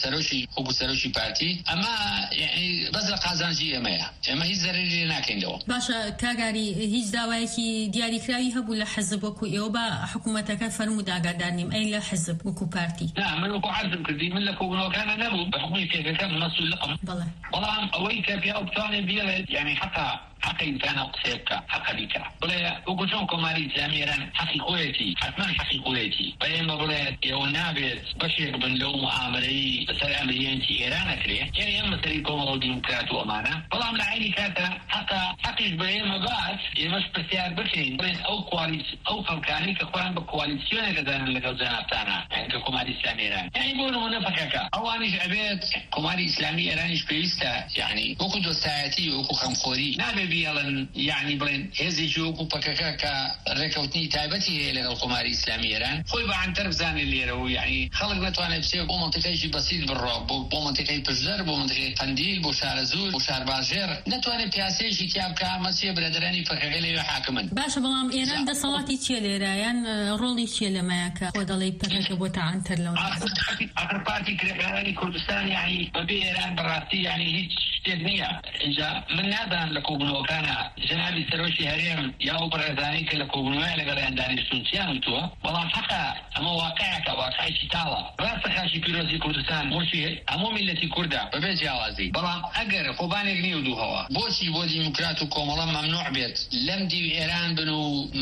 وەکو سەرۆکی پارتی ئەمە یعنی بەس لە قازانجی ئێمەیە ئێمە هیچ زەرری ناکەینەوە. باشە کاگاری هیچ داوایەکی دیاریکراوی هەبوو لە حزب وەکو ئێوە بە حکوومەتەکە فەرموود ئاگادار نیم ئەی لە حزب وەکو پارتی من وەکو عەرزم کردی من لە کۆبوونەوەکانە نەبوو بە حکومی پێگەکە مەسئولم بەڵام ئەوەی کە پێ بتوانێت بێڵێت یعنی حتا حق إنسان قصيبك حق بك ولا وقولون كماري زميران حقيقيتي حتما حقيقيتي بينما بلا يونابت بشير بن لو معاملي بسال عملياتي إيران كريه يعني يوم تريكم الديمقراط وأمانة والله من عيني كاتا حتى حقيق بينما بعد يمس بسيار بكرين بين أو كواليس أو فمكاني كقران بكواليسيون كذا اللي جانا بتاعنا يعني كماري إسلامي إيران يعني يقولوا هنا فكاكا أوانيش عبيد كماري إسلامي إيرانيش بيستا يعني وكو دوستايتي وكو خمخوري نابي بيالن يعني بلين هزي جوكو بكاكا ركوتني تايبتي هي للقماري الإسلامي إيران خوي بعن ترف زاني اللي رو يعني خلق نتوانا بسيب بو منطقة شي بسيط بالراب بو منطقة بجدر بو منطقة قنديل بو شار زول بو شار باجر نتوانا بياسي شي تياب كامسي برادراني فكاكا لي حاكمن باش بلام إيران دا صلاتي تشي ليرايان رولي تشي لماياكا ودالي بكاكا بو تعنتر لون آخر بارتي كريكاراني كردستان يعني ببي إيران براسي يعني هيج تدنيا إجا من هذا لكوبنو كان جنابي سروشي هريم يا برزاني كلكوبنو لقال عندنا سنتيان تو والله حقا أما واقعك واقعي شتالا راسك شي بيروزي كردستان مرشي أمو ملتي كردا ببي جوازي والله أجر خوباني غنيو دو هوا بوشي بو ديمقراطو كومالا ممنوع بيت لم دي إيران بنو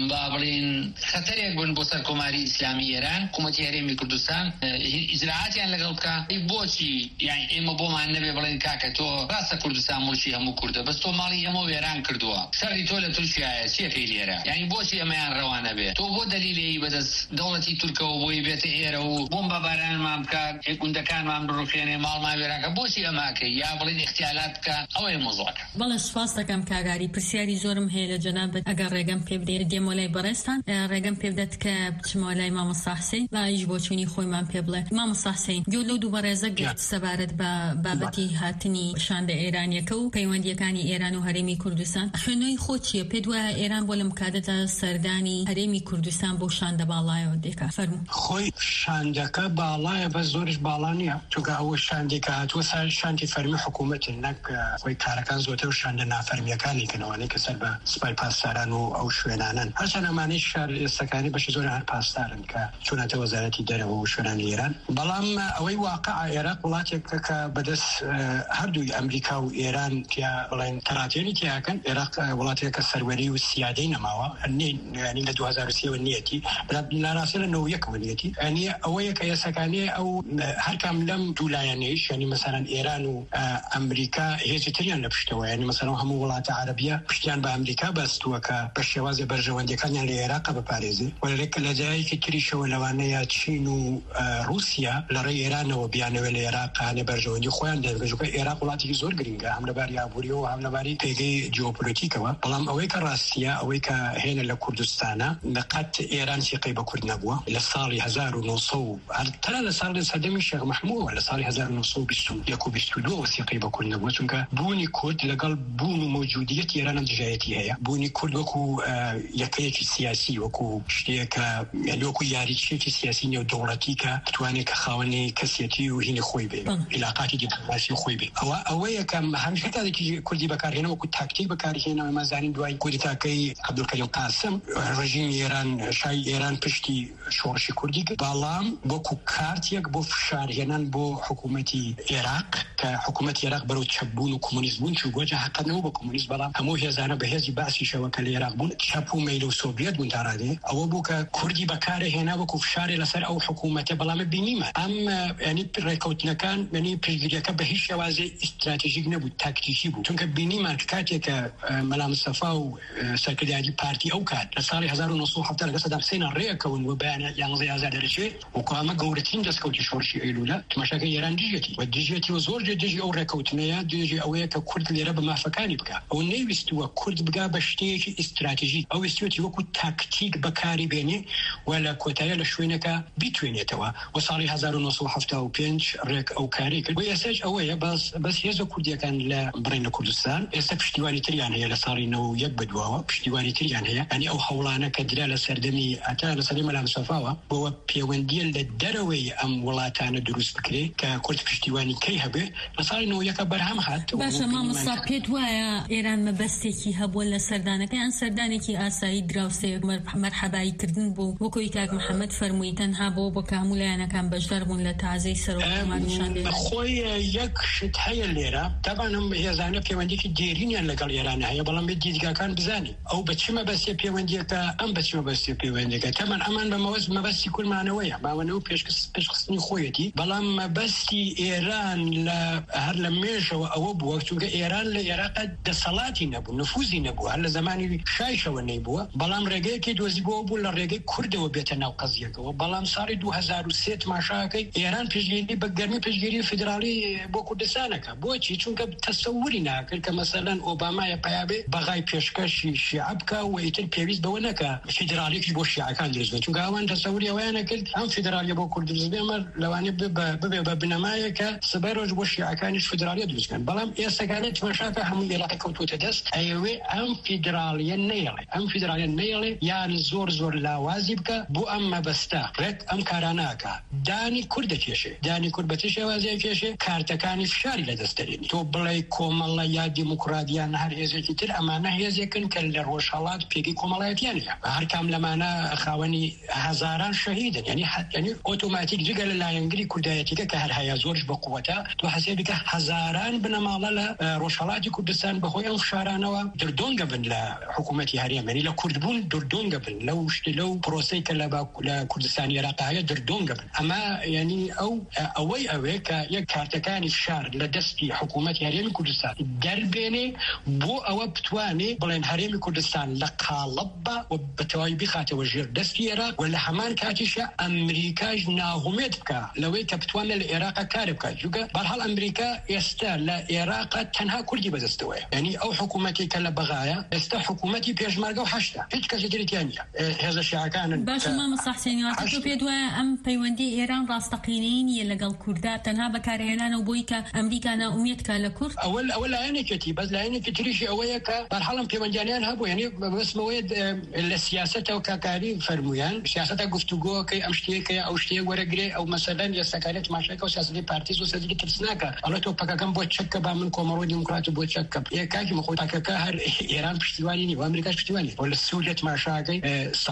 بابلين خطريك بن بوسر كوماري إسلامي إيران كومتي هريمي كردستان إجراءات يعني لقلبك بوشي يعني إما بوما النبي بلين كاكتو راسك كردستان مرشي همو كردا بس تو مالي همو إيران كردوا شري تولى تركيا شيء في ليرة يعني بوشي أمان روانة به تو بو دليلي بدس دولتي تركيا وبوي بيت إيرا وبومبا باران ما بكا يكون دكان ما بروخيني مال ما بيراك بوشي أماك يا بلين اختيالاتك أو موضوعك بەڵێ سپاس دەکەم کاگاری پرسیاری زۆرم هەیە لە جەنابەت ئەگەر ڕێگەم پێ بدەیت دێمۆلای بەڕێستان ڕێگەم پێ بدەت کە بچمەوە لای مامۆستا حوسێن و ئیش بۆ چوونی خۆیمان پێ بڵێ مامۆستا حوسێن گوێ لەو دوو بەڕێزە گرت سەبارەت بە بابەتی هاتنی شاندە ئێرانیەکە و پەیوەندیەکانی ئێران و هەرێمی کوردستان خوێنەوەی خۆ چییە پێت وایە ئێران بۆ لەم کاتەدا سەردانی هەرێمی کوردستان بۆ شاندە باڵایەوە دێکا فەرموو خۆی شاندەکە باڵایە بە زۆرش باڵا نییە چونکە ئەوە شاندێکە هاتووە شاندی فەرمی حکوومەتن نەک خۆی کارەکان زۆرتر شاندە نافەرمیەکانی کەنەوەی کە سەر بە سوپای پاسداران و ئەو شوێنانن هەرچەند ئەمانەی شار ئێستەکانی بەشی زۆر هەر پاسدارن کە چوونەتە وەزارەتی دەرەوە و شوێنانی ئێران بەڵام ئەوەی واقع عێراق وڵاتێکە کە بەدەست هەردووی ئەمریکا ئەمریکا و ئێران بڵێن تەراتێنی تیاکەن عێراق وڵاتێکە سەروەری و سیادەی نەماوە ینی لە 2023 نیەتی ناڕاستی لە 91 نیەتی ینی ئەوەیە کە ئێسەکانی ئەو هەرکام لەم دوولایەنەیش ینی مەسەڵەن ئێران و ئەمریکا هێزی تریان لە پشتەوە ینی مەسەڵەن هەموو وڵاتە عەرەبیە پشتیان بە ئەمریکا بەستووە کە بە شێوازی بەرژەوەندەکانیان لە عێراق بپارێزێ وەلێک لە جایەکی تریشەوە لەوانەیە چین و رووسیا لە ڕێی ئێرانەوە بیانەوە لە عێراقانە بەرژەوەندی خۆیان دەرگەژوکە عێراق وڵاتێکی زۆر گرنگە هەم لەباری ئابووریەوە هەم لەباری پێگەی جیۆپۆلیتیکەوە بەڵام ئەوەی کە ڕاستیە ئەوەی کە هێنە لە کوردستانە نەقەت ئێران سیقەی بە کورد نەبووە لە ساڵی 1900 تەنها لە ساڵی سەدەمی شێخ مەحموود لە ساڵی 1922 وەسیقەی بە کورد نەبووە چونکە بوونی کورد لەگەڵ بوون و مەوجودیەتی ئێران دژایەتی هەیە بوونی کورد وەکو یەکەیەکی سیاسی وەکو شتێکە وەکو یاریچێکی سیاسی نێودەوڵەتی کە توانێت کە خاوەنی کەسێتی و هینی خۆی بێ علاقاتی دیپلۆماسی خۆی بێ ئەوەیە کە هەمیشە کاتێکی کوردی بەکارهێنە وەکو تاکتیک بەکارهێنەوە مەزانین دوای کودتاکەی عەبدولکەریم قاسم ڕژیمی ئێران شای ئێران پشتی شۆڕشی کوردی کرد بەڵام وەکو کارتێک بۆ فشارهێنان بۆ حکوومەتی عێراق کە حکوومەتی عێراق بەرەو چەپبوون و کۆمونیزم بوون چوو گۆجە حەقەنەوە بە کۆمونیزم بەڵام هەموو هێزانە بەهێزی باسیشەوە کە لە عێراق بوون چەپ و مەیل و سۆڤیەت بوون تا ڕادێ ئەوە بوو کە کوردی بەکارهێنا وەکو فشارێ لەسەر ئەو حکوومەتە بەڵام بینیمە ئەم ینی ڕێکەوتنەکان ینی پێشگیریەکە بە هیچ شێوازێ ئیستراتیژیک نەبوو تاکتیکی بوو چونکە بینیمان کاتێکە مەلا مستەفا و سەرکردایەتی پارتی ئەو کات لە ساڵی 1970 لەگەڵ سەدام حوسێن ڕێکەون و بەیانە 11 ئازار دەرەچێت وەکو ئەمە گەورەترین دەستکەوتی شۆڕشی ئەیلولە تماشاکەی ئێران دژێتی و دژێتی و زۆر دژی ئەو ڕێکەوتنەیە دژی ئەوەیە کە کورد لێرە بە مافەکانی بکە ئەو نەیویستووە کورد بگا بە شتەیەکی ئیستراتیژیک ئەو ویستوەتی وەکو تاکتیک بەکاری بێنێ و لە کۆتاییە لە شوێنەکە بیتوێنێتەوە و ساڵی 1975 ڕێک ئەو کاری کرد و ئێستاش ئەوەیە بەس هێزە کوردیەکان لە بڕین لە کوردستان ئێستا پشتیوانی تریان هەیە لە ساڵی 91 بەدواوە پشتیوانی تریان هەیە ینی ئەو هەوڵانە کە درا لە سەردەمی ئەتا لە سەردەمی مەلا مستەفاوە بۆەوە پەیوەندیە لە دەرەوەی ئەم وڵاتانە دروست بکرێ کە کورد پشتیوانی کەی هەبێ لە ساڵی 91 بەرهەم هات باشە مامۆستا پێت وایە ئێران مەبەستێکی هەبووە لە سەردانەکە یان سەردانێکی ئاسایی دراوسەیەک مەرحەباییکردن بوو وەکوی کاک محەممەد فەرمووی تەنها بۆ کامولایەنەکان بەشدار بوون لە تازەی سەرۆکمانشان خۆی یەک شت هەیە لێرە تاوان ئەم هێزانە پەیوەندێکی دێرینیان لەگەڵ ئێران هەیە بەڵام بێت دیدگاکان بزانین ئەو بەچی مەبەستی پەیوەندیەکە ئەم بەچی مەبەستی پەیوەندەکە تەمان ئەمان بە مەبەستی کورمانەوەیە باوەنەوە پێشخستنی خۆیەتی بەڵام مەبەستی ئێران لە هەر لە مێژەوە ئەوە بووە چونکە ئێران لە عێراقا دەسەڵاتی نەبوو نفوزی نەبوو هەر لە زمانی شایشەوە نەیبووە بەڵام ڕێگەیەکی دۆزی بۆ بوو لە ڕێگەی کوردەوە بێتە ناو قەزیەکەوە بەڵام ساڵی 2003 تماشاکەی ئێران پێشگیری بە گەرمی پێشگیری فدرالی بۆ کوردستانەکە بۆچی چونکە تەسەووری ناکرد کە مەسەلەن ئۆبامایە پیابێ بەغای پێشکەشی شیعە بکە و ئیتر پێویست بەوە نەکە فدرالیەکی بۆ شیعەکان دروست بێت چونکە ئەوان تەسەووری ئەوەیان نەکرد ئەم فدرالیە بۆ کورد دروست بێ ئەمە لەوانێ ببێ بە بنەمایەکە سبەی ڕۆژ بۆ شیعەکانیش فدرالیە دروستکەن بەڵام ئێستاکانێت تماشاکە هەموو عێراق کەوتوتە دەست ئەوێ ئەم فدرالیە نەیەڵێ یان زۆر لاوازی بکە بۆ ئەم مەبەستە ڕێک ئەم کاراناکە دانی کورد دەکێشێ دانی کورد بە چ شێوازەیە کێشێ کارتەکانی فشاری لەدەستدەرێنی تۆ بڵێ کۆمەڵە یا دیموکراتیان هەر هێزێکی تر ئەمانە هێزێکن کە لە ڕۆژهەڵات پێگەی کۆمەڵایەتیانە هەر کام لەمانە خاوەنی هەزاران شەهیدن یعنی ئۆتۆماتیک جگە لە لایەنگری کوردایەتیکە کە هەر هەیە زۆرش بە قووەتە تۆ حەسێ بکە هەزاران بنەماڵە لە ڕۆژهەڵاتی کوردستان بەهۆی ئەم فشارانەوە دردۆنگە بن لە حکوومەتی هەرێمەنی لە کوردبوون دردۆنگە بن لەو پرۆسەی کە لە کوردستانی عێراق هەیە دردۆنگە بن ئەمە یعنی ئەوەی کە یەک کارتەکانی فشار لە دەستی حکوومەتی هەرێمی کوردستان دەربێنێ بۆ ئەوە بتوانێ بڵێن هەرێمی کوردستان لە قاڵب بە و بەتەواوی بخاتەوە ژێر دەستی عێراق و لە هەمان کاتیشە ئەمریکاش ناهومێت بکە لەوەی کە بتوانێت لە عێراق کار بکات چونکە بەرحاڵ ئەمریکا ئێستا لە عێراق تەنها کوردی بەدەستەوەیە یعنی ئەو حکوومەتی کە لە بەغایە ئێستا حکوومەتی پێشمەرگە و هەشتا هیچ کەسی تریان نییە هێزە شیعەکانن باشە مامۆستا حوسێنی واتە پێت وایە ئەم پەیوەندی ئێران ڕاستەقینەی نیە لەگەڵ کووردا تەنها بەکارهێنانەوە بۆی کە ئەمریکا ناومێت کە لە کورد ئەوە لایەنێکێتی بەس لایەنێکی تریشی ئەوەیە کە بەرحاڵم پەیوەندیانیان هەبوو یعنی بەسمەوەی لە سیاسەتەوە کاکاری فەرمویان سیاسەتە گفتوگۆکەی ئەم شتێکە ئەو شتێک وەرەگرێ ئەو مەسەلەن یاساکارێت ماشەکە و سیاسەتی پارتی و سەدی ترسناکە ئەڵە تۆ پەکەکەم بۆ چەکە با من کۆمەڵۆی دیموکرات بۆ چەکە یەکاکی مەخۆ پەکەکە هەر ئێران پشتیوانی نیە و ئەمریکاش پشتیوانی بۆ لە سووریا تماشاکەی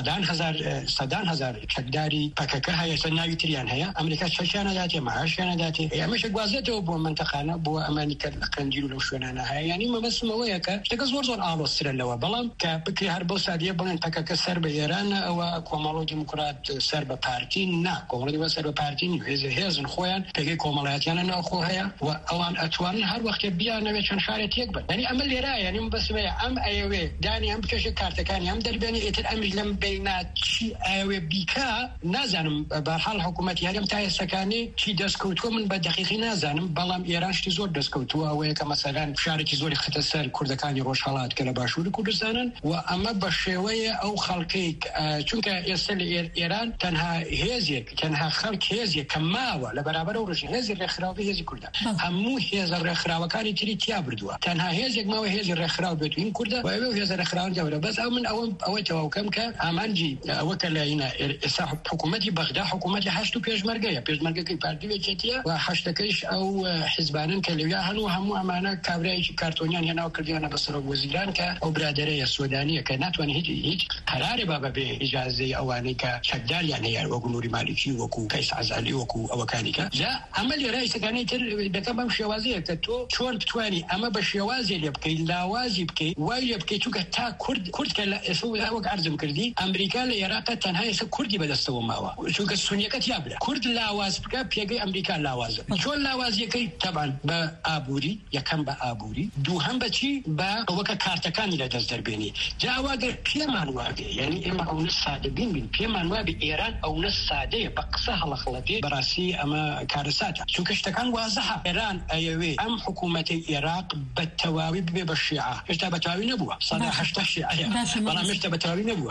سەدان هەزار چەکداری پەکەکە هەیە ناوی تریان هەیە ئەمریکا چەکیان نەداتێ مەعاشیان نەداتێ ئەمەش گوازێتەوە بۆ منتەقانە بۆ ئەمە ئەوانی کە لە قەندیل و لەو شوێنانە هەیە یعنی مەبەستمەوەیە کە شتەکە زۆر ئاڵۆزترە لەوە بەڵام کە بکری هەر بەو سادیە بڵێن تەکەکە سەر بە ئێرانە ئەوە کۆمەڵە دیموکرات سەر بە پارتی نا کۆمەڵی سەر بە پارتی هێزن خۆیان پێگەی کۆمەڵایەتیانە ناوخۆ هەیە و ئەوان ئەتوانن هەر وەختێ بیانەوێت چەند شارێک تێک بن یعنی ئەمە لێرایە یعنی مەبەستمەیە ئەم ئەیەوێ دانی ئەم بکەشە کارتەکانی ئەم دەربێنی ئیتر ئەمیش لەم بینات چی ئەوێ بیکا نازانم بەرحاڵ حکوومەتی هەرێم تا ئێستەکانی چی دەستکەوتووە من بە دەقیقی نازانم بەڵام ئێران شتی زۆر دەستکەوتووە ئەوەیە کە مەسەلەن شارێکی زۆری خەتە سەر کوردەکانی ڕۆژهەڵات کە لە باشووری کوردستانن و ئەمە بە شێوەیە ئەو خەڵکەی چونکە ئێستا لە ئێران تەنها هێزێک تەنها خەڵک هێزێک کە ماوە لە بەرابەر ئەو ڕژیم هێزی ڕێکخراوی هێزی کوردە هەموو هێزە ڕێکخراوەکانی تری تیا بردووە تەنها هێزێک ماوە هێزی ڕێکخراو بێت این کوردە و ئەوە هێزە ڕێکخراوی جەورە بەس ئەو من ئەوە تەواوکەم کە ئامانجی ئەوە کە لە ئێستا حکوومەتی بەغدا حکوومەتی هەشت و پێشمەرگەکەی پارتیوێکێتیە و هەشتەکەیش ئەو حیزبانن کە لەویا هەموو ئەمانە کابرایکی کارتۆنیان هێناوە کردیانە بەسەر وەزیران کە ئەو برادەرەیە سودانیە کە ناتوانێت هیچ قەرارێ بابە بێ ئیجازەی ئەوانەی کە چەکداریان هەیە وەکو نووری مالیکی وەکو کەیس عەزالی وەکو ئەوەکانی کە جا ئەمە لێرە ئیسەکانی تر دەکەم بەم شێوازەیە کە تۆ چۆن بتوانی ئەمە بە شێوازێ لێ بکەیت لاوازی بکەیت وای لێ بکەیت چونکە تا کورد کە لە ئێستا وەک عەرزم کردی ئەمریکا لە عێراق تەنها ئێستا کوردی بەدەستەوە ماوە چونکە سونیەکەت یابرا کورد لاواز بکە پێگەی ئەمریکا لاوازە چۆن لاوازیەکەی تەبان بە ئابووری یەکەم بە ئابووری دووهەم بەچی بە ئەوەکە کارتەکانی لە دەست دەربێنی جاواگەر پێمان وابێ یعنی ئێمە ئەوە سادە بین پێمان وابێ ئێران ئەوە سادەیە بە قسە هەڵەخڵەتێ بەڕاستی ئەمە کارەساتە چونکە شتەکان وازەحە ئێران ئەیەوێ ئەم حکوومەتی عێراق بە تەواوی ببێ بە شیعە هێشتا بە تەواوی نەبووە 180 شیعەیە بەڵام هێشتا بە تەواوی نەبووە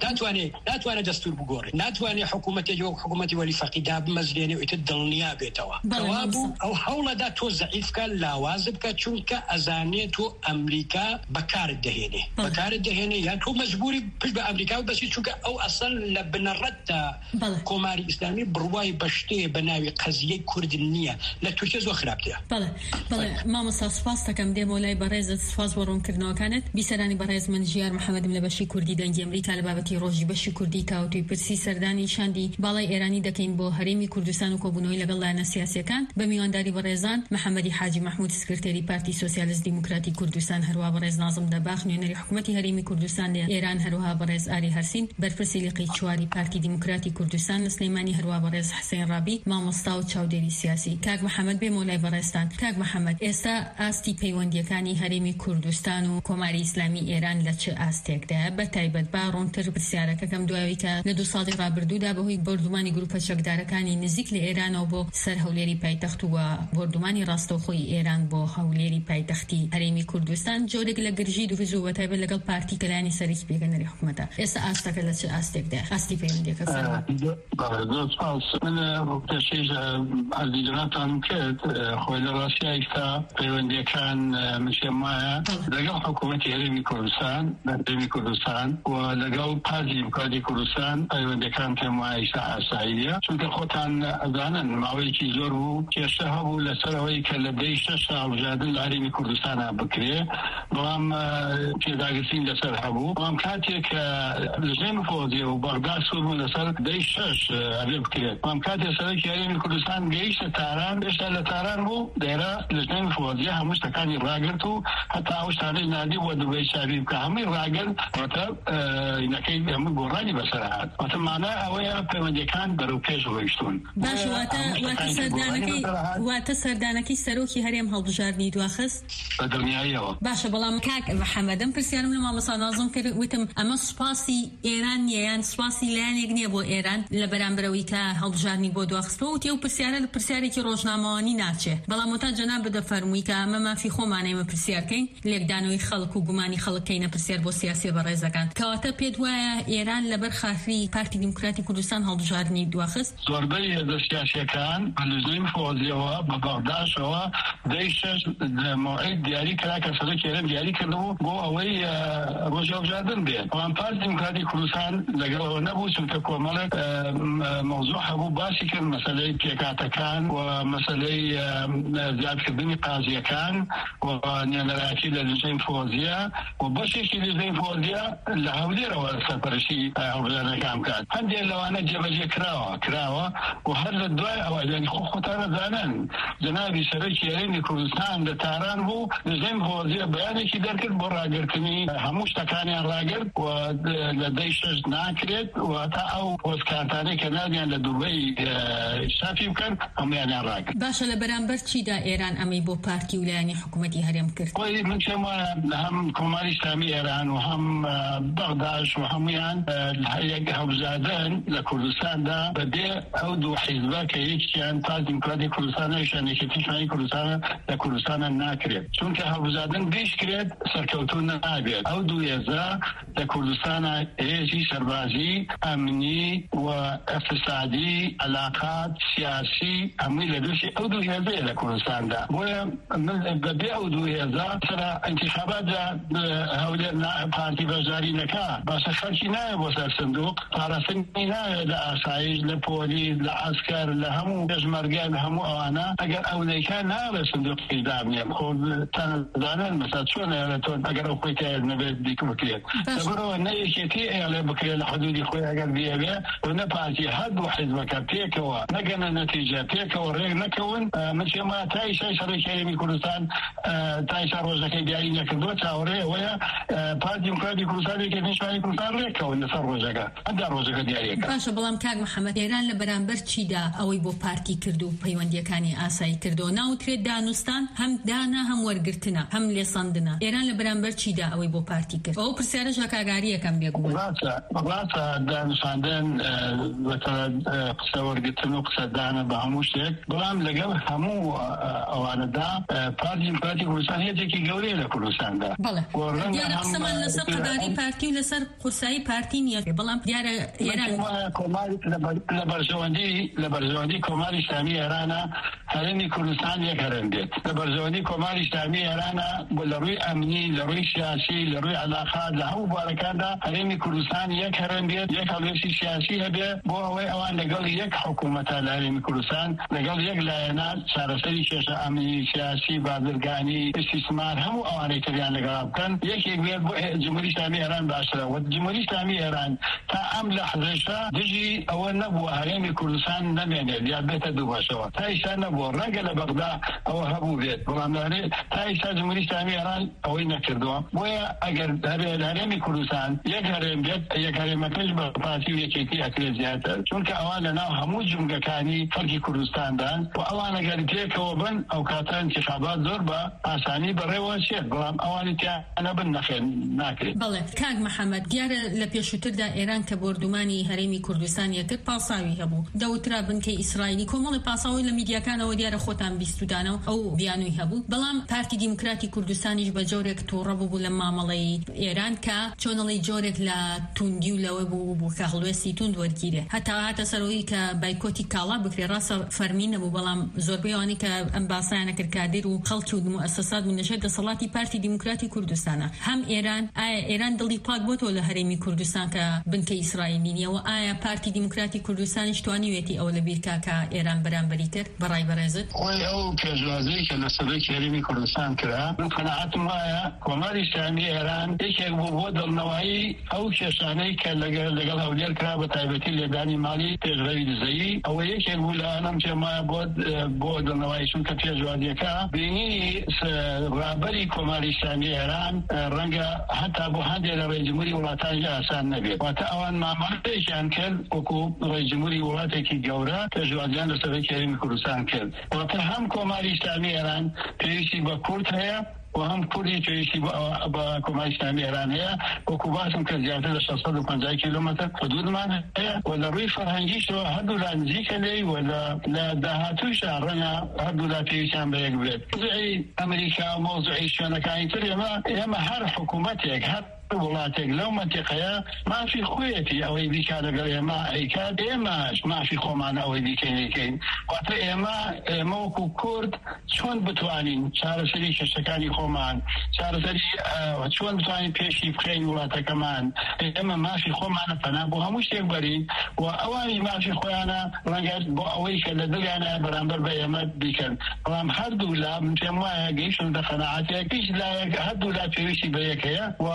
ناتوانێت دەستور بگۆڕێت ناتوانێت حکوومەتی وەلی فەقیدا بمەزرێنێ و ئیتر دڵنیا بێتەوە تەوابوو ئەو هەوڵەدا تۆ زەعیفکە لاواز بکە چونکە ئەزانێت تۆ ئەمریکا بەکارت دەهێنێ یان تۆ مەجبوری پشت بە ئەمریکا بەسی چونکە ئەو ئەسڵ لە بنەڕەتدا کۆماری ئیسلامی بڕوای بەشتێ بە ناوی قەزیەی کوردن نییە لە تورکیا زۆر خراپترە. بەڵێ مامۆستا سوپاس دەکەم دێمە لای بەڕێزت سوپاس بۆ ڕوونکردنەوەکانت بیسەرانی بەڕێز من ژیار محەممەدم لە بەشی کوردی دەنگی ئەمریکا لە بابەتی ڕۆژی بەشی کوردی کاوتوی پرسی سەردانی شاندی باڵای ئێرانی دەکەین بۆ هەرێمی کوردستان و کۆبوونەوەی لەگەڵ لایەنە سیاسیەکان بە میوانداری بەڕێزان محەممەدی حاجی محمود سکرتێری پارتی سۆسیالیست دیموکراتی کوردستان هەروە بەڕێز نازم دەباخ نوێنەری حکوومەتی هەرێمی کوردستان لە ئێران هەروها بەڕێز ئاری هەرسین بەرپرسی لیقی چواری پارتی دیموکراتی کوردستان لە سلەیمانی هەروە بەڕێز حسین ڕابی مامۆستا و چاودێری سیاسی کاک محەممەد بێ مۆلای بەڕێستان کاک محەممەد ئێستا ئاستی پەیوەندیەکانی هەرێمی کوردستان و کۆماری ئیسلامی ئێران لە چه ئاستێکدایە بە تایبەت با ڕوونتر پرسیارەکەکەم دوایی کە لە 2 ساڵی ڕابردوودا بەهۆی بردومانی گروپە چەکدارەکانی نزیک لە ئێرانەوە بۆ سەر هەولێری پایتەخت و بردومانی ڕاستەوخۆی ئێران بۆ هەولێری پایتەختی هەرێمی کوردستان جۆرێک لە گرژی دروست و بەتایبەت لەگەڵ پارتی کەلایانی سەرکی پێگەنەری حکوومەتە ئێستا ئاستەکە لە چه ئاستێکدایە ئاستی پەیوەندیەکە پێشەی ئەزیجانتان کرد خۆی لە ڕاستیایستا پەیوەندیەکان مشێم وایە لەگەڵ حکوومەتی هەرێمی کوردستان و لەگەڵ پارتی دیموکراتی کوردستان پەیوەندیەکان پێم وایە ئاساییە چونکە خۆتان ئەزانن ماوەیەکی زۆر بوو کێشە هەبوو لەسەرەوەی کە لە 6 هەڵبژاردن لە هەرێمی کوردستانە بکرێ بەڵام پێداگرتین لەسەر هەبوو بەڵام کاتێک لژنەی مفۆزیە و بەغدا سوور لەسەر 6 ئەبێ بکرێت بەڵام کاتێک سەرەکی هەرێمی کوردستان گەیشتە تاران هێشتا لە تاران بوو دێرە لژنەی مفۆزیە هەموو شتەکانی ڕاگرت و هەتا ئەو شتانەی نادی بۆ دوبەی چاوی بکە هەمووی ڕاگرت واتە ئینەکەی هەموو گۆڕانی بەسەر هات واتە مانە ئەوەیە پەیوەندیەکان بەرەو پێش ڕۆیشتون باش واتە سەردانەکەی سەرۆکی هەرێم هەڵبژاردنی دواخست بە دڵنیاییەوە باشە بەڵام کاک محەممەدم پرسیارم لە مامۆستا نازم کرد وتم ئەمە سوپاسی ئێران نییە یان سوپاسی لایەنێک نییە بۆ ئێران لە بەرامبەرەوەی کە هەڵبژاردنی بۆ دواخستەوە و تێو پرسیارە لە پرسیارێکی ڕۆژنامەوانی ناچێ بەڵام وتا جەناب بدەفەرمووی کە ئەمە مافی خۆمانەیە پرسیارکەین لێکدانەوەی خەڵک و گومانی خەڵکەینە پرسیار بۆ سیاسی بەڕێزەکان کەواتە پێت وایە ئێران لەبەر خافری پارتی دیموکراتی کوردستان هەڵبژاردنی دواخست زۆربەی هێزە سیاسیەکان بە لژنەی مفۆزیەوە بە بەغداشەوە 6 مۆعید دیاری کرا کە سەرۆکی هەرێم دیاری کردبوو بۆ ئەوەی ڕۆژی هەڵبژاردن بێت بەڵام پارتی دیموکراتی کوردستان لەگەڵەوە نەبوو چونکە کۆمەڵێک مەوزوع هەبوو باسی کرد مەسەلەی پێکاتەکان و مەسەلەی زیادکردنی قازیەکان و نێنەرایەتی لە لژنەی مفۆزیە و بەشێکی لژنەی مفۆزیە لە هەولێرەوە سەرپەرشتی هەڵبژاردنەکان بکات هەندێک لەوانە جێبەجێ کراوە و هەر لە دوای ئەوە خۆتانە زانن جەنابی سەرۆکی هرمی کوردستان لە تاران بوو نزیم هۆزیە بەیانێکی دەرکرد بۆ ڕاگررتنی هەموو شتەکانیان ڕاگرت و لە دەی شەش ناکرێت و تا ئەو پۆستکارتانەی کە نادیان لە دووبەی شافی بکەن هەمویانیان ڕاگرت. باشە لە بەرامبەر چیدا ئێران ئەمەی بۆ پارتی ویلایەنی حکوومەتی هەرێم کرد؟ من چێم وایە هەم کۆماری ئیسلامی ئێران و هەم بەغداش و هەمویان هەیەک هەوزادەن لە کوردستاندا بەبێ ئەو دوو حیزبە کە یەکیان پارتی دیموکراتی کوردستانە یەکێتیشانی کوردستانە لە کوردستانە ناکرێت چونکە هەوزادن بیش کرێت سەرکەوتو نابێت. ئەو دوو هێزە لە کوردستانە هێزی سەربازی ئەمنی و اقتصادی علاقات سیاسی هەمووی لە دووشی ئەو دوو هێزەیە لە کوردستاندا. بۆیە بەبێ ئەو دوو هێزە سەر انتخابات هەولێر پارتی بەشداری نەکا باشە خەڵکی نایە بۆ سەر سندوق پاراستنی نایە لە ئاسایش لە پۆلیس لە عەسکەر لە هەموو پێشمەرگە لە هەموو ئەوانە ئەگەر ئەو نەیکان نابێ سندوقی دابنێ خۆ تەنەزانن مەسا چۆنە لە تۆ ئەگەر ئەو خۆی تایە نەبێت دیک بکرێت لەبەرەوە نەیەکێتی ئێڵێ بکرێت لە حدودی خۆی ئەگەر بێبێ و نە پارتی هەردوو حیزبەکە پێکەوە نەگەنە نەتیجە پێکەوە ڕێک نەکەون مچێمە تایشای سەرۆکی هەرێمی کوردستان تایشا ڕۆژەکەی دیاری نەکردووە چاوەڕێەوەیە پارتی دیموکراتی کوردستان یەکێتیشانی کوردستان ڕێکەون لەسەر ڕۆژەکە هەندا ڕۆژەکە دیاریەکە. باشە بەڵام کاک محەممەد ئێران لە بەرامبەر چیدا ئەوەی بۆ پارتی کرد و پەیوەندیەکانی ئاسایی کردەوە ناوترێت دانوستان هەم دانا هەم وەرگرتنە هەم لێساندنە ئێران لە بەرامبەر چیدا ئەوەی بۆ پارتی کرد ئەو پرسیارە ژاکاگاریەکەم بێگوڵ ڕاستە دانوستاندن قسە وەرگرتن و قسەدانە بە هەموو شتێک بەڵام لەگەڵ هەموو ئەوانەدا پارتی دیموکراتی کوردستان هێزێکی گەورەیە لە کوردستاندا. بەڵێ دیارە قسەمان لەسەر قەداری پارتی و لەسەر قورسایی پارتی نییە بەڵام دیارە ئێران لە بەرژەوەندی کۆماری ئیسلامی ئێرانە هەرێمی کوردستان یەک هەرێم بێت لە بەرژەوەندی کۆماری ئیسلامی ئێرانە لە ڕووی ئەمنی لە ڕووی سیاسی لە ڕووی علاقات لە هەموو بوارەکاندا هەرێمی کوردستان یەک هەرێم بێت یەک هەڵوێستی سیاسی هەبێ بۆ ئەوەی ئەوان لەگەڵ یەک حکوومەتە لە هەرێمی کوردستان لەگەڵ یەک لایەنە چارەسەری کێشە ئەمنی سیاسی بازرگانی استثمار هەموو ئەوانەی تریان لەگەڵ بکەن یەکێک بێت بۆ جمهوری ئیسلامی ئێران باشترە و جمهوری ئیسلامی ئێران تا ئەم لەحظەیە دژی ئەوە نەبووە هەرێمی کوردستان نەمێنێت یا بێتە دوو باشەوە تا ئێستا نەبووە ڕەنگە لە بەغدا ئەوە هەبوو بێت بەڵام تا ئێستا جمهوری ئیسلامی ئێران ئەوەی نەکردووە بۆیە ئەگەر هەرێمی کوردستان یەک هەرێم بێت یەک هەرێمەکەش بە پارتی و یەکێتی ئەکرێت زیاتر چونکە ئەوان لەناو هەموو جمگەکانی خەڵکی کوردستاندان و ئەوان ئەگەر پێکەوە بن ئەو کاتە انتخابات زۆر بە ئاسانی بەڕێوە چێت بەڵام ئەوانی تیانە بن نەخێن ناکرێت. بەڵێ کاک محەممەد دیارە لە پێشووتردا ئێران کە بردومانی هەرێمی کوردستان یەکرد پاساوی هەبوو دەوترا بنکەی ئیسرائیلی کۆمەڵی پاساوی لە میدیاکانەوە دیارە خۆتان بیستودانەوە ئەو بیانووی هەبوو بەڵام پارتی دیموکراتی کوردستانیش بە جۆرێک تووڕە بوو لە مامەڵەی ئێران کە چۆنەڵی جۆرێک لە توندی و لەوە بوو کە هەڵوێستی توند وەرگیرێ هەتا سەرەوەی کە بایکۆتی کاڵا بکرێ ڕاستە فەرمی نەبوو بەڵام زۆربەی ئەوانەی کە ئەم باسایانە کرد کادر و خەڵکی و موسسات و نەشر دەسەڵاتی پارتی دیموکراتی کوردستانە هەم ئێران ئایا ئێران دڵی پاک بۆتەوە لە هەرێمی کوردستان کە بنکەی ئیسرائیلی نیەوە ئایا پارتی دیموکراتی کوردستانیش توانیوێتی ئەو لە بیرکا کە ئێران بەرامبەری کرد بەڕای بەڕێزت ئەو پێشوازەی کە لە سەرۆکی هەرێمی کوردستان کرا من قەناعەتم وایە کۆماری ئیسلامی ئێران یەکێک بوو بۆ دڵنەوەیی ئەو کێشانەی کە لەگەڵ هەولێر کرا بە تایبەتی لێدانی ماڵی پێشڕەوی دزەیی ئەوە یەکێک بوو لە ئەم پێمایە بۆ دڵنەوەی چونکە پێشوازیەکە بینی ڕابەری کۆماری ئیسلامی ئێران ڕەنگە هەتا بۆ هەندێک لە ڕێجمهوری وڵاتانی ئاسان نەبێت واتە ئەوان مامەڵەیەکیان کرد وەکو ڕێجمهوری وڵاتێکی گەورە پێشوازیان لە سەرۆکی هەرێمی کوردستان کرد واتە هەم کۆماری ئیسلامی ئێران پێویستی بە کورد هەیە و هەم کوردی پێویستی بە کۆماری ئیسلامی ئێران هەیە وەکو باسم کە زیاتر لە 650 کیلۆمەتر حدودمان هەیە و لە ڕووی فەرهەنگیشەوە هەردوو لا نزیکە لێی و لە داهاتوویشە ڕەنگە هەردوو لا پێویستیان بە یەک بێت موزعی ئەمریکا و موزعی شوێنەکانی تر ئێمە هەر حکوومەتێک هەر وڵاتێک لەو منتیقەیە مافی خۆیەتی ئەوەی بیکا لەگەڵ ئێمە ئەیکات ئێمەش مافی خۆمان ئەوەی بیکەین واتە ئێمە وەکو کورد چۆن بتوانین چارەسەری کێشەکانی خۆمان چارەسەری چۆن بتوانین پێشی بخەین وڵاتەکەمان ئێمە مافی خۆمانە پەنا بۆ هەموو شتێک بەرین و ئەوانی مافی خۆیانە ڕەنگە بۆ ئەوەی کە لە دڵیانە بەرامبەر بە ئێمە بیکەن بەڵام هەردوو لا من پێم وایە گەیشتن بە قەناعەتێک هیچ لایەک هەردوو لا پێویستی بە یەکەیە و هەردوو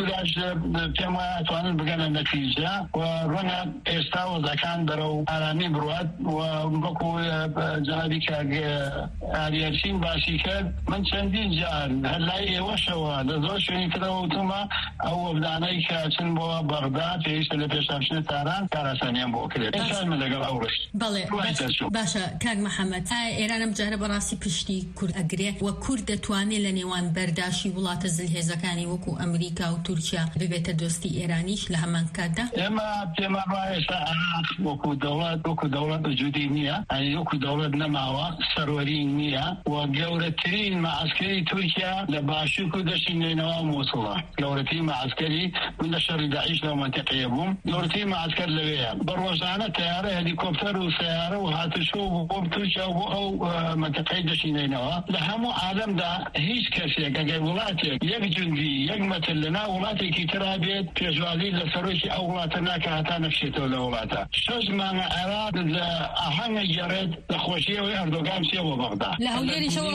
دوولاش پێما ئەتوانن بگەنە نەتیجە و ڕەنگە ئێستا وەزەکان بەرەو ئارامی بڕوات و وەکو جەنابی کاک ئاریەچین باسی کرد من چەندین جار هەر لای ئێوەشەوە لە زۆر شوێنی ترەوە وتومە ئەو وەفدانەی کە چن بۆ بەغدا پێویستە لە پێشهاتنی تاران کارەسانیان بۆ کرێت ئێستا من لەگەڵ ئەو ڕشت. بەڵێ باشە کاک محەممەد ئێرانم جارە بەڕاستی پشتی کورد ئەگرێ و کورد دەتوانێت لە نێوان بەرداشی وڵاتە زلهێزەکانی وەکو ئەمریکا و تورکیا ببێتە دۆستی ئێرانیش لە هەمان کاتدا؟ ئێمە پێما ئێستا وەکو دەوڵەت وجودی نییە، وەکو دەوڵەت نەماوە، سەروەری نییە و گەورەترین مەعسکەری تورکیا لە باشوور و دەشتی نوێنەوە مووسڵە. گەورەترین مەعسکەری من لە شەڕی داعیش لەو مەنتیقەیە بووم، گەورەترین مەعسکەر لەوەیە. بەڕۆژانە تەیارە هەلیکۆپتەر و سەیارە و هاتوچۆ بۆ تورکیا و بۆ ئەو مەنتیقەی دەشتی نوێنەوە لە هەموو عالەمدا هیچ کەسێک ئەگەر وڵاتێک یەک جوندی یەک مەتر لەناو وڵاتێکی ترا بێت پێشوالی لە سەرۆکی ئەو وڵاتە ناکە هەتا نەفشێتەوە لە وڵاتە. 6 مانگە عێراق لە ئاهەنگە گەڕێت لە خۆشیەوەی ئەردۆغان چێوە بەغدا. لە هەولێریشەوە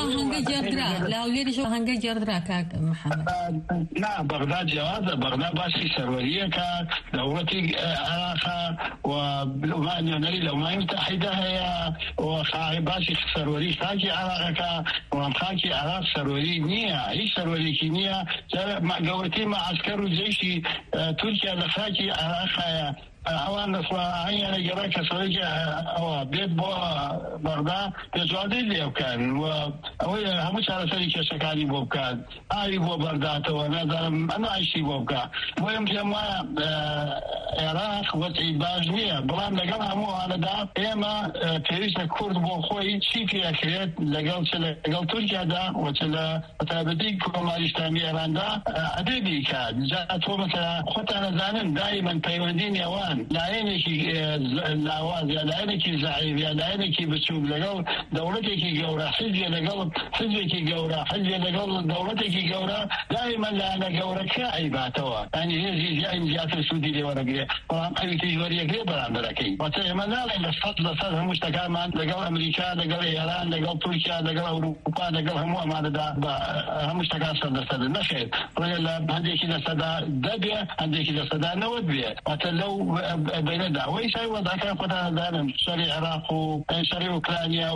هەنگە گێڕدرا کاک محەممەد. نا بەغدا جیازە، بەغدا باسی سەروەریەکە دەوڵەتی عێراقا و نوێنەری لە وڵاتی متحیدە هەیە و باسی سەروەری خاکی عێراقەکە، بەڵام خاکی عێراق سەروەری نییە، هیچ سەروەریەکی نییە. گەورەترین مەعسکەر و جێشی تورکیا لە خاکی عێراق هەیە. ئەوان دەسڵانیانە گەڕا کەسەوەیکی ئەوە بێت بۆ بەغدا پێشوازی لێ بکەن و ئەوەی هەموو چارەسەری کێشەکانی بۆ بکات، ئاوی بۆ بەرداتەوە نازانم ئەمە ئایشی بۆ بکە. بۆیم پێم وایە عێراق وەزعی باش نییە، بەڵام لەگەڵ هەموو هەڵەدا ئێمە پێویستە کورد بۆ خۆی چی پێکرێت لەگەڵ تورکیادا و لە بەتایبەتی کۆماری ئیسلامی ئێراندا ئەدەبی کات. جا تۆ مەسەلا خۆتان ئەزانن دایمەن پەیوەندی نێوان لایەنێکی لاواز یا لایەنێکی زعیف یا لایەنێکی بچووک لەگەڵ دەوڵەتێکی گەورە، حزبێ لەگەڵ حزبێکی گەورە، حزبێ لەگەڵ دەوڵەتێکی گەورە، دایمەن لایەنە گەورەکە ئەیباتەوە. یعنی هێزی زیاتر سوودی لێ وەرەگرێ، بەڵام ئەوی تیژوەریەکرێ بەرامبەرەکەی. واتە ئێمە ناڵێن لە 100% هەموو شتەکانمان لەگەڵ ئەمریکا، لەگەڵ ئێران، لەگەڵ تورکیا، لەگەڵ ئەوروپا، لەگەڵ هەموو ئەمانەدا هەموو شتەکان سەردەسەر نەخێت. ڕێگە لە هەندێکی لەسەدا دەبێ، هەندێکی لەسەدا نەوت بێ. واتە لەو بيندا ويش أيوة ذاك قطع دارم شري العراق وشري أوكرانيا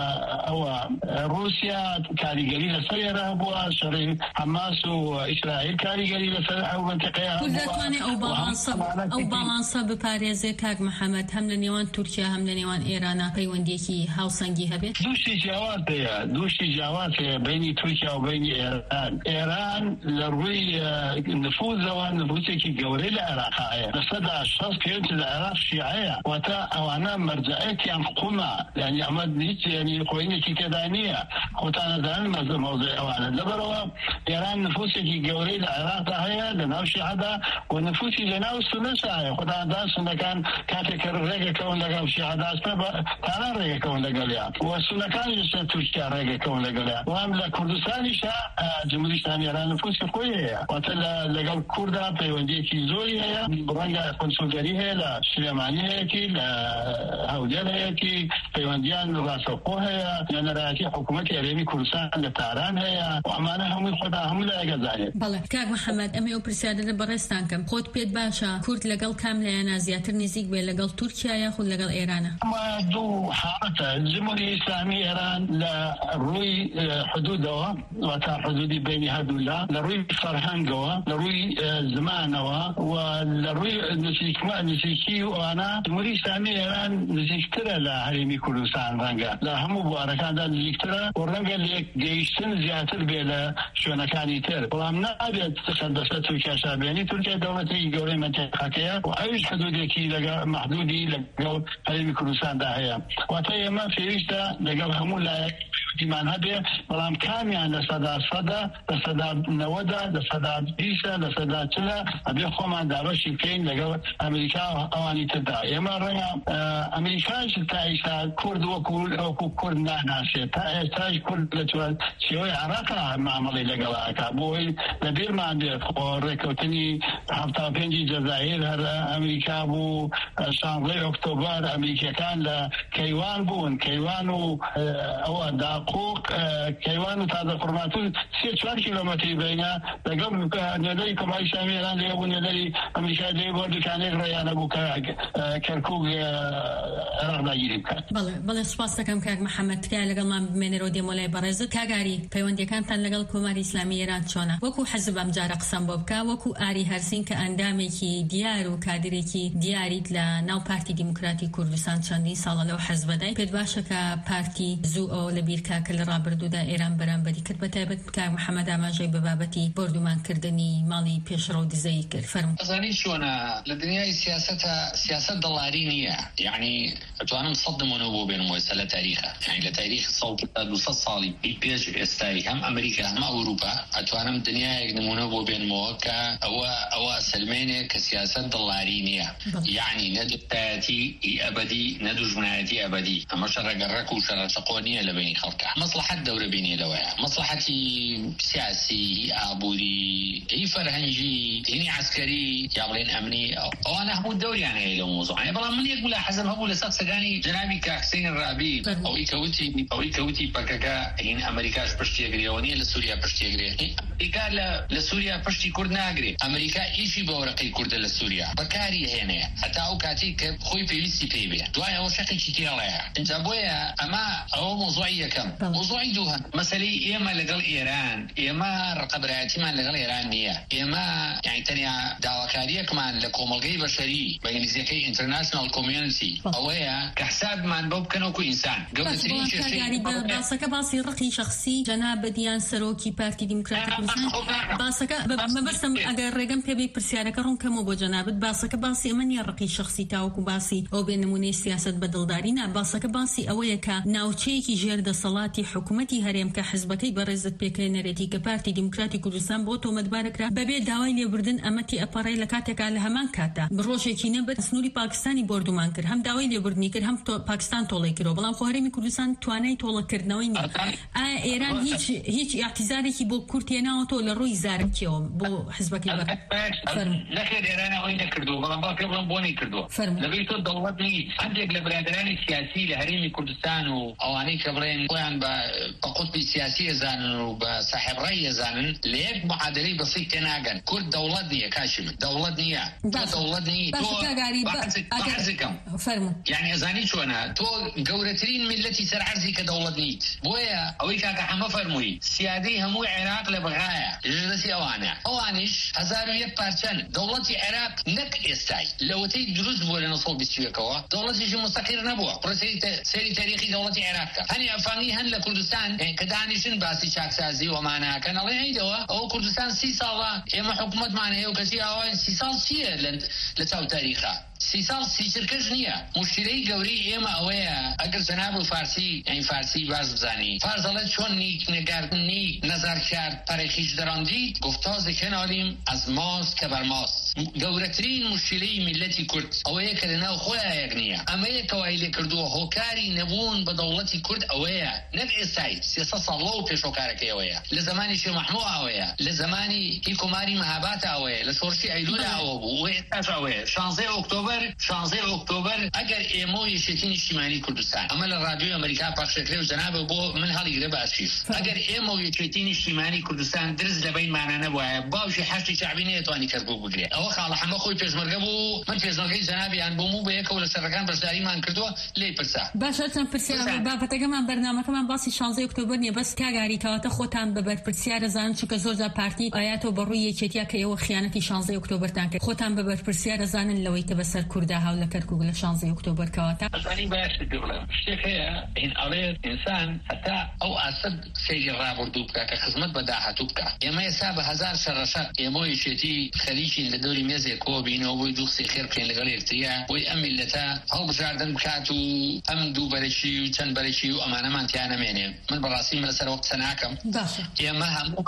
وروسيا كاري قليل سيرة بوا شري حماس وإسرائيل كاري قليل سيرة أو منطقة كل ذاتواني أو بالانصة بباريزي كاك محمد هم لنيوان تركيا هم لنيوان إيرانا بيونديكي هاوسنجي هبه دوشي جوات بين تركيا وبين إيران لروي نفوذ ونفوذك قوري العراق لصدى الشخص كيوت العراق شيعية وتا أوانا مرجعيت يعني قمة يعني عمد نيت يعني قوينة كدانية وتانا دان موضوع أوانا لبروا إيران نفوذك قوري العراق هي لناو شيعة ونفوذي لناو السنة شاية وتانا دان سنة كانت ريقة كون لقاو شيعة اسمه تانا ريقة كون لقاليا والسنة كان يسنة تركيا ريقة كون لقاليا وهم لكردستاني شا جمهوري إسلامي إيران نفوذ قوية وتلا لقال كردا بيونديكي زوري هي برانجا كونسولجري هي لا سليماني هي كي لا هوديل هي كي بيونديان راسوقو هي لأن رأيكي حكومة إيراني كردستان لتاران هي وعمانا هم خدا هم لا يجزاهي بله كاك محمد أمي أوبرسيادة برستان كم خود بيت باشا كرد لقال كاملة أنا زياتر نزيق بين لقال تركيا ياخذ لقال إيران ما دو حالته الجمهورية الإسلامية إيران لروي حدودها وتا حدودي بين هذولا لروي فرهنجوا لروي زمانوا ولروي نسيكي وأنا الجمهورية الإسلامية إيران نسيكترا لهرمي كردستان رنجا لا هم بواركان دا نسيكترا ورنجا اللي جيشتن زياتر بيلا شونا كاني تر ولام نابد تخدست تركيا شابيني تركيا دولتي جوري منطقة وأيش حدودي كي لقى محدودي لقى هرمي كردستان دا هي واتايا ما في ريشتا لقى همو لا ديمان هبه ولام كاميان لصدا نودا لصدا بيسا لصدا تلا أبي خوما دارشي كين لقى أمريكا أواني تدا يما رنا أمريكا شتايشا كرد وكو كرد ناسي تايش كرد لتوال شوي عراقا معملي لقى عراقا بوي لبير ما عندي ريكوتني حفتا بينجي جزائر هر أمريكا بو شانغلي أكتوبر أمريكا كان لكيوان بون كيوانو أو دا حقوق كيوان تاع فرماتو 4 كيلومتر بينها لقبل ندري كما يسمى الان يبون ندري امريكا دي برضه كان يغرى انا بوكا كركوك رغدا يريكا بله سپاس دەکەم کاک محەممەد تکای لەگەڵمان بمێنەرەوە دێمۆلای بەڕێزت کاگاری پەیوەندیەکانتان لەگەڵ کۆماری ئیسلامی ئێران چۆنە وەکو حەزب ئەم جارە قسەم بۆ بکە وەکو ئاری هەرسین کە ئەندامێکی دیار و کادرێکی دیاریت لە ناو پارتی دیموکراتی کوردستان چەندین ساڵە لەو حەزبەدای پێت باشە کە پارتی زوو ئەو لە بیرکاکە لە ڕابردوودا ئێران بەرامبەری کرد بەتایبەت کاک محەممەد ئاماژەی بە بابەتی بردومانکردنی ماڵی پێشڕە و دزەی کرد فەرموو ئەزانی چۆنە لە دنیای سیاسەت دڵاری نییە یعنی ئەتوانم صدمونەوە بۆ بێنم وەسە لە تاریخە یعنی لە تاریخ 200 ساڵی پێش ئێستایی هەم ئەمریکا هەم ئەوروپا ئەتوانم دنیایەک نمونە بۆ بێنمەوە کە ئەوە سلمێنێک کە سیاسەت دڵاری نییە یعنی نەدوتایەتی ئەبەدی نەدوژمنایەتی ئەبەدی ئەمە شەڕەگەڕەک و شەڕەچەقۆ نییە لە بینی خەڵکە مەسلحەت دەورە بینی لەوەیە مەسلحەتی سیاسی ئابووری فەرهەنگی دینی عسکەری یا بڵێن ئەمنی ئەوانە هەموو دەوریان هەیە لەو مۆزوعانە بەڵام من یەک بوو لە حەزم هەبوو لەسەر سەگانی جەنابی کاکسین ڕابی ئەوەی کەوتی پەکەکە هین ئەمریکاش پشتیەگرێەوە نیە لە سووریا پشتیەگرێ ئەمریکا لە سووریا پشتی کورد ناگرێ ئەمریکا ئیشی بە وەرەقەی کوردە لە سووریا بەکاری هێنەیە هەتا ئەو کاتی کە خۆی پێویستی پێی بێ دوای ئەوە شەقێکی تێڵەیە اینجا بۆیە ئەوە مۆزوعی یەکەم مۆزوعی دووهەم مەسەلەی ئێمە لەگەڵ ئێران ئێمە ڕقەبرایەتیمان لەگەڵ ئێران نییە ئێمە یعنی تەنیا داواکاریەکمان لە کۆمەڵگەی بەشەری بە ئینگلیزیەکەی ئینتەرناشنال کۆمیونیتی ئەوەیە کە حسابمان بۆ بکەن وەکو ئینسان گەورەترین باسەکە باسی ڕقی شخصی جەناب بەدیان سەرۆکی پارتی دیموکراتی کوردستان باسەکە مەبەستم ئەگەر ڕێگەم پێبێ پرسیارەکە ڕوونکەمەوە بۆ جەنابەت باسەکە باسی ئەمە نیە ڕقی شخصی تاوەکو باسی ئەو بێ نمونەی سیاسەت بەدڵداری نا باسەکە باسی ئەوەیە کە ناوچەیەکی ژێردەسەڵاتی حکوومەتی هەرێم کە حزبەکەی بەڕێزت پێکەنەرێتی کە پارتی دیموکراتی کوردستان بۆ تۆمەتبارەکرا بەبێ داوای لێبوردن ئەمەتی ئەپەڕێ لە کاتێکا لە هەمان کاتدا ڕۆژێکی نەبەت سنووری پاکستانی بردومان کرد هەم داوای لێبوردنی کرد هەم پاکستان تۆڵی کردەوە بەڵام خۆ هەرێمی کوردستان توانای تۆڵەکردنەوەی نیە ئایا ئێران هیچ اعتیزارێکی بۆ کورد هێناوەتەوە لە ڕووی زارمکیەوە بۆ حزبەکەی نەکرد ئێران ئەوەی نەکردووە بەڵام با پێ بڵم بۆ نەیکردووە لەبەی تۆ دەوڵەت نیت هەندێک لە برادرانی سیاسی لە هەرێمی کوردستان و ئەوانەی کە بڵێن خۆیان بە قوتبی سیاسی ئەزانن و بە صاحب ڕای ئەزانن لە یەک معادلەی بەسیط تێناگەن کورد دەوڵەت نییە کاشم دەوڵەت نییە دەوڵەت نییە یعنی ئەزانی چۆنە تۆ گەورەترین میلەتی سەر عەرزی کە دەوڵەت نیت بۆیە ئەوەی کاکە حەمە فەرمووی سیادەی هەموو عێراق لە بەغایە ژدەستی ئەوانیش 1001 پارچەن دەوڵەتی عێراق نەک ئێستای لەوەتەی دروست بووە لە 1920ەوە دەوڵەتیشی مستەقیر نەبووە سەیری تاریخی دەوڵەتی عێراقکە هەنی ئەفغانی هەن لە کوردستان کە دانیشن باسی چاکسازی و ئەمانەکەن ئەڵێ هەیدەوە ئەوە کوردستان 30 ساڵە ئێمە حکوومەتمان هەیە و کەسی ئاوای 30 ساڵ چییە لە چاو تاریخە 30 ساڵ سیچرکەش نییە مشکلەی گەوری ئێمە ئەوەیە ئەگەر جەناب و فارسی ئەین فارسی باز بزانی فارزەڵێت چۆن نیک نگاردنی نەزار کرد پەرێخیش دەڕاندی گفتازی کەنالیم ئەز ماست کە بەر ماست گەورەترین مشکلەی میلەتی کورد ئەوەیە کە لەناو خۆیان یەک نییە ئەمەیە کەوای لێ کردووە هۆکاری نەبوون بە دەوڵەتی کورد ئەوەیە نەک ئێستای 300 ساڵ لەو پێش هۆکارەکەی ئەوەیە لە زمانی شێخ مەحموود ئەوەیە لە زمانی هی کۆماری مەهابات ئەوەیە لە شۆڕشی ئەیلولا ئەوە بوو ئێستاش ئەوەیە 16 ئۆکتۆبر ئەگەر ئێمە و یەکێتی نیشتیمانی کوردستان ئەمە لە رادیۆی ئەمریکا پەخشەکرێ و جەنابە بۆ من هەڵیگرە بە ئەرشیف ئەگەر ئێمە و یەکێتی نیشتیمانی کوردستان درز لە بینمانە نەبووایە باوشی حەشتی شەعبی نەیەتوانی کەرکووک بگرێت ئەوە خاڵە حەمە خۆی پێشمەرگە بوو من پێشمەرگەی جەنابیان بۆم و بە یەکەوە لە سەرەکان بەشداریمان کردووە لێی پرسا باشە چەند پرسیار بابەتەکەمان بەرنامەکەمان باسی 16 ئۆکتۆبر نیە بەس کاگاری کەواتە خۆتان بە بەرپرسیارە زانن چونکە زۆرجار پارتی ئاياتۆ بەڕووی یەکێتیا کە ئێوە خیانەتی 16 ئۆکتۆبرتان کرد خۆتان بە بەرپرسیارە زانن لەوەی کە بەسەر کووردا هاو لە کەرکووک لە 16 ئۆکتۆبر کەواتە ئەزانی باش بڵێم شتێک هەیە ئین ئەڵێت ئینسان هەتا ئەو ئاسد سەیری ڕابردوو بکە کە خزمەت بە داهاتوو بکە ئێمە ئێستا بە 1000 شەڕەشەر ئێمە یەکێتی خەریکی لە دەوری مێزێکەوە بینەوە بۆی دوو قسەی خێر بکەین لەگەڵ یەکتریا بۆی ئەم میلەتە هەڵبژاردن بکات و ئەم دوو بەرەکی و چەند بەرەکی و ئەمانەمان تیا نەمێنێ من بەڕاستی من لەسەر قسە ناکەم ئێمە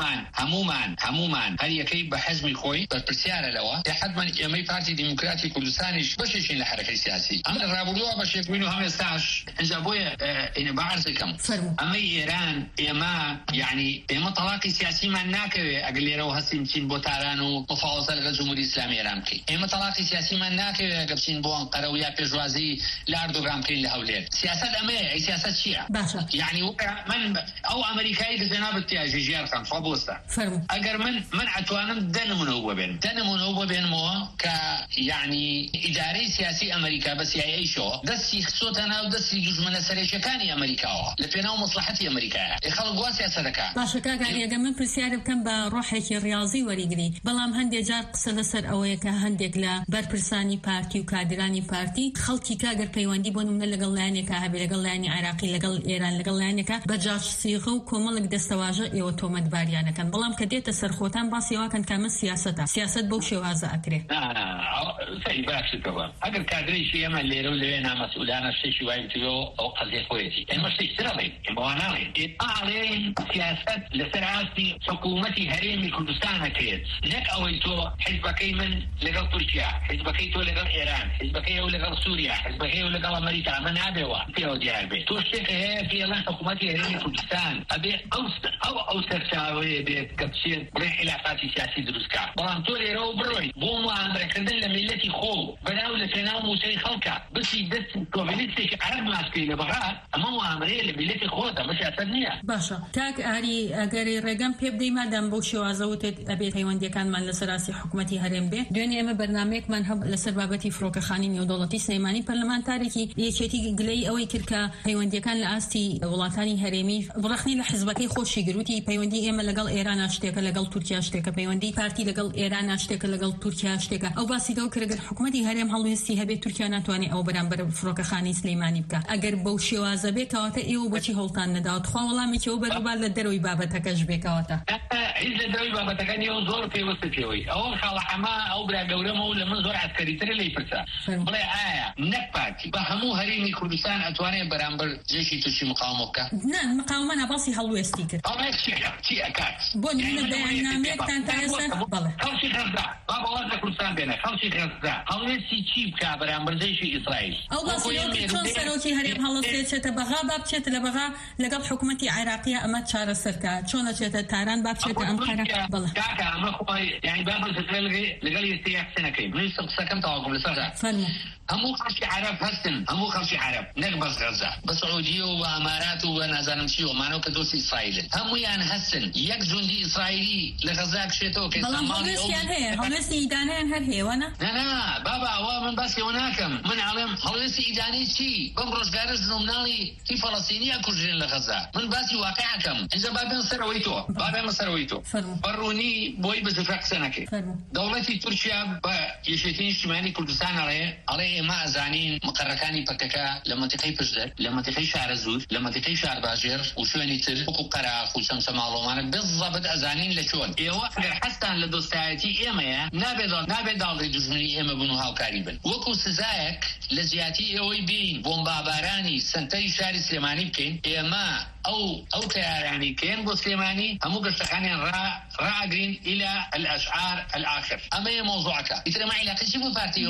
هەمومان هەر یەکەی بە حەزمی خۆی بەرپرسیارە لەوە حتمەن ئێمەی پارتی دیموکراتی کوردستانیش بەشێکین لە حرەکەی سیاسی ئەم لە ڕابردووە بەشێک بووین و هەم ئێستاش ئەجا بۆیە بەعرزەکەم ئەمەی ئێران ئێمە تەڵاقی سیاسیمان ناکەوێ ئەگەر لێرەوە هەستیم چین بۆ تاران و مفاوەزە لەگەڵ جمهوری ئیسلامی ئێران بکەین ئێمە تەلاقی سیاسیمان ناکەوێت گەبچین بۆ ئەنقەرە و یا پێشوازی لە ئەردۆغان بکەین لە هەولێر سیاست ئەمەیە ئەی سیاست چییە یعنی من ئەو ئەمریکایی کە جەنابەت تیاژی ژیارخان فابۆستا ئەگەر من ئەتوانم دەنمونەوە ببێنمەوە کە یعنی ئیدارەی سیاسی ئەمریکا بە CIA شەوە دەستی خسۆتە ناو دەستی دوژمنە سەرێکیەکانی ئەمریکاوە لە پێناو مەسلحەتی ئەمریکایە خەڵک وا سیاسەتەکە باشە کاکە من پرسیار بکەم بە ڕۆحێکی ڕیاضی وەریگری بەڵام هەندێک جار قسە لەسەر ئەوەیە کە هەندێک لە بەرپرسانی پارتی و کادرانی پارتی خەڵکی کاگەر پەیوەندی بۆ نمونە لەگەڵ لایەنێکە هەبێ لەگەڵ لایەنی عێراقی لەگەڵ ئێران لەگەڵ لایەنێکە بە جاسوسیغە و کۆمەڵێک دەستەواژە ئێوە تۆمەتباریانەکەن بەڵام کە دێتە سەرخۆتان باسی واکەن کامە سیاسەتە سیاست بەو شێوازە ئەکرێ سەی باشتەوە ئەگەر کادرێکی ئێمە لێرە و لەوێ نامەسئولانە شتێکی وای بکەوێ ئەو قەزیە خۆیەتی ئێمە شتێکی ترەڵێن ئێمە وا ناڵێن ئاڵێن سیاست لەسەر ئاستی حکوومەتی هەرێمی کوردستانەکرێت نەک ئەوەی تۆ حیزبەکەی من لەگەڵ تورکیا حیزبەکەی تۆ لەگەڵ ئێران حیزبەکەی ئەو لەگەڵ سووریا حیزبەکەی ئەو لەگەڵ ئەمریکا ئەمە نابێەوە پێوە دیار بێت تۆ شتێک هەیە پێڵەن حکوومەتی هەرێمی کوردستان ئەبێ ئەو سەرچاوەیە بێت کە بچێت بڵێ علاقاتی سیاسی دروستکە بەڵام تۆ لێرەوە بڕۆیت بۆ موامرەکردن لە میلەتی خۆ بەناو لە پێناو موسەی خەڵکە بچی دەست کۆمینیستێکی عەرەب ماسکەی لە بەغا ئەمە موامرەیە لە میلەتی خۆتە بە سیاست نییە باشە کاک ئاری ئەگەری ڕێگەم پێ بدەی مادام بەو شێوازەوتێت ئەبێت پەیوەندیەکانمان لەسەر ئاستی حکوومەتی هەرێم بێ دوێنێ ئێمە بەرنامەیەکمان هەب لەسەر بابەتی فڕۆکەخانی نێودەوڵەتی سلەیمانی پەرلەمانتارێکی یەکێتی گلەی ئەوەی کرد کە پەیوەندیەکان لە ئاستی وڵاتانی هەرێمی بڕەخنی لە حیزبەکەی خۆشی گروتی پەیوەندی ئێمە لەگەڵ ئێران شتێکە لەگەڵ تورکیا شتێکە پەیوەندی پارتی لەگەڵ ئێران شتێکە لەگەڵ تورکیا شتێکە ئەو باسی دەو کردگەر حکوومەتی هەرێم هەڵوێستی هەبێت تورکیا ناتوانێت ئەو بەرامبەر فڕۆکەخانی سلەیمانی بکە ئەگەر بەو شێوازە بێت کەواتە ئێوە بۆچی هەوڵتان نەداوت خوا وەڵامێکی ئەو بەروبار لە دەرەوەی بابەتەکەش بێکەوەتە هیچ لە دەرەوەی بابەتەکانی ئەو زۆر پێوەستە پێوەی ئەوە خاڵە حەما ئەو برا گەورەمە و لە من زۆر عسکەریترە لێی پرسە بڵێ ئایا نەک پارتی بە هەموو هەرێمی کوردستان ئەتوانێت بەرامبەر جێشی تووشی مقاومە بکە نه مقاومە نەباسی هەڵوێستی کرد چی ئەکات بۆ بەیاننامەیەکتان تا ئێستا بەڵێ خەڵکی غەزا با بەڵات لە کوردستان بێنە خەڵکی غەزا هەڵوێستی چی بکە بەرامبەر جێشی ئیسرائیل ئەو باسی چۆن سەرۆکی هەرێم هەڵەستێتێتە بەغا با بچێتە لە بەغا لەگەڵ حکوومەتی عێراقیە ئەمە چارەسەرکە چۆن ئەچێتە تاران با بچێتە ئەنقەرە بەڵێ کاکە ئەمە خۆی یعنی با بەرزەکە لەگەڵ ئێستیا قسەنەکەین من قسەکەم تەواو لەسەردا فەرموو هەموو خەڵکی عەرەب هەستن هەموو خەڵکی عەرەب نەک بەس غەزا بە سعودیە و بە ئەمارات و بە نازانم چی ومانەوە کە دۆستی ئیسرائیلن هەموویان هەستن یەک جوندی ئیسرائیلی لە غەزا بکشێتەوە کە بەڵام هەڵوێستیان هەیە هەڵوێستی ئیدانەیان هەر هەیەوە نا بابا ئەوە من باسی ئەوە ناکەم من ئەڵێم هەڵوێستی ئیدانەی چی بەم ڕۆژگارە ژنۆمناڵی هی فەڵەستینیە کوژرێن لە غەزا من باسی واقعەکەم اینجا بابێن سەرەوەی تۆ بابێن سەرەوەی تۆ بەڕوونی بۆی بەزفرە قسە نەکەی دەوڵەتی تورکیا بە یەکێتی نیشتیمانی کوردستان ئەڵێ ئێمە ئەزانین مقرەکانی پەکەکە لە منتیقەی پشدەر لە منتیقەی شارە زور لە منتیقەی شار باژێر و شوێنی تر وەکو قەراق و چەمچە ماڵۆمانە بزەبت ئەزانین لە چۆن ئێوە ئەگەر حەستان لە دۆستایەتی ئێمەیە نابێت داڵی دژمنی ئێمە بن و هاوکاری بن وەکو سزایەک لە زیاتی ئێوەی بین بۆمبابارانی سنتەری شاری سلێمانی بکەین ئێمە ئەو تیارانی کێن بۆ سلێمانی هەموو گەشتەکانیان ڕاگرین إلى الأشعار الآخر ئەمە مۆزوعەکە ئیترە ما علاقەی چی بۆ پارتی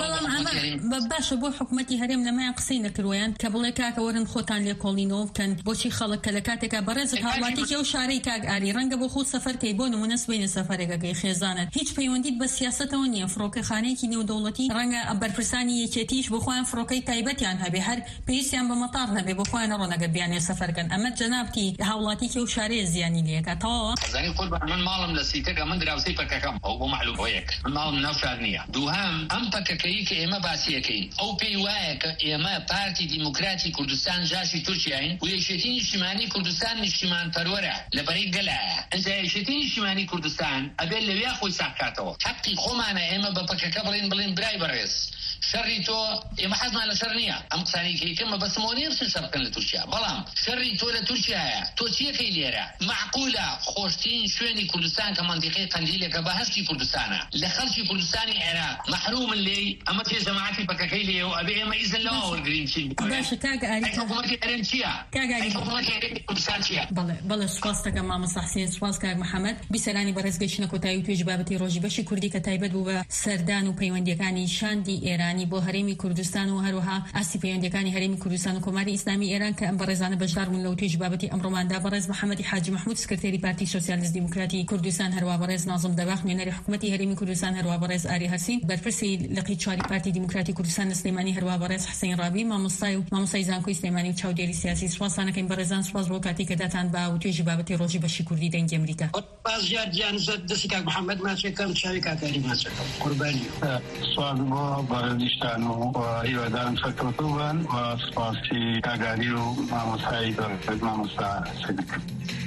باشە بۆ حکوومەتی هەرێم لەمایان قسەی نەکردویان کە بڵێ کاکە وەرن خۆتان لێ کۆڵینەوە بکەن بۆچی خەڵک کە لە کاتێکا بەڕێزت هاوڵاتێکی ئەو شارەی کاک ئاری ڕەنگە بۆ خۆت سەفەرکەی بۆ نمونە سبەینە سەفەرێکەکەی خێزانت هیچ پەیوەندیت بە سیاسەتەوە نییە فڕۆکەخانەیەکی نێودەوڵەتی ڕەنگە بەرپرسانی یەکێتیش بۆ خۆیان فڕۆکەی تایبەتیان هەبێ هەر پێویستیان بە مەتار نەبێ بۆ خۆیان ڕۆنەگە بیانێ سەفەرکەن ئەمە جەنابتی هاوڵاتێکی ئەو شارەیە زیانی لێکە تەواوە زانی قوربان من ماڵم لە سیتەکە من دراوسەی پەکەکەم ئەو بۆ معلوم هۆیەک من ماڵم ناو شار نییە دووهەم ئەم پەکەکەی کە ئێمە باسیەکەین ئەو پێی وایە کە ئێمە پارتی دیموکراتی کوردستان جاشی تورکیاین و یەکێتی نیشتیمانی کوردستان نیشتیمان پەروەرە لەبەرەی گەلایە ئەنجا یەکێتی نیشتیمانی کوردستان ئەبێت لەوێ خۆی ساکاتەوە حەقی خۆمانە ئێمە بە پەکەکە بڵێن برای بەڕێز شەڕی تۆ ئێمە حەزمان لە شەڕ نییە ئەم قسانی کەیکەمە بەسمەوە نیە بچن شەڕ بکەن لە تورکیا بەڵام شەڕی تۆ لە تورکیایە تۆ چیەکەی لێرە معقولە خۆشترین شوێنی کوردستان کە مەنتیقەی قەندیلێکە بەهەشتی کوردستانە لە خەڵکی کوردستانی عێراق مەحرومن لێی ئەمە پێش جەماعەتی پەکەکەی لێ و ئەبێ ئێمە ئیزن لەوە وەرگرین چین باشە کاکە ئاری حکوومەتی هەرێم چییە حکوومەتی هەرێمی کوردستان چییە بەڵێ سوپاس دەکەم مامۆستا حسین سوپاس کاک محەممەد بیسەرانی بەڕێزگەیشتنە کۆتایی و توێژ بابەتی ڕۆژی بەشی کوردی کە تایبەت بوو بە سەردان و پەیوەندیەکانی شاندی ئێرانی سەردانی بۆ هەرێمی کوردستان و هەروەها ئاسی پەیوەندیەکانی هەرێمی کوردستان و کۆماری ئیسلامی ئێران کە ئەم بەڕێزانە بەشدار بوون لەو توێژ بابەتی ئەمڕۆماندا. بەڕێز محەممەدی حاجی محمود سکرتێری پارتی سۆسیالیست دیموکراتی کوردستان، هەروە بەڕێز نازم دەباخ نوێنەری حکوومەتی هەرێمی کوردستان، هەروە بەڕێز ئاری هەرسین بەرپرسی لقی چواری پارتی دیموکراتی کوردستان سلێمانی، هەروە بەڕێز حسین ڕابی مامۆستای زانکۆی سلێمانی و چاودێری سیاسی. سوپاسانەکەین بەڕێزان، سوپاس بۆ کاتی کە داتان با و توێژی بابەتی ڕۆژی بەشی کوردی دەنگی ئەمریکا. بازیار گیان زەد دەستی کاک محەممەد ماچێکم چاوی کاکاری ماچەکەم قوربانی سوال بۆ بەڕێزیشتان و هیوادارم سەرکەوتوو بن و سپاسی کاگاری و مامۆستای مامۆستا سەدەکەم.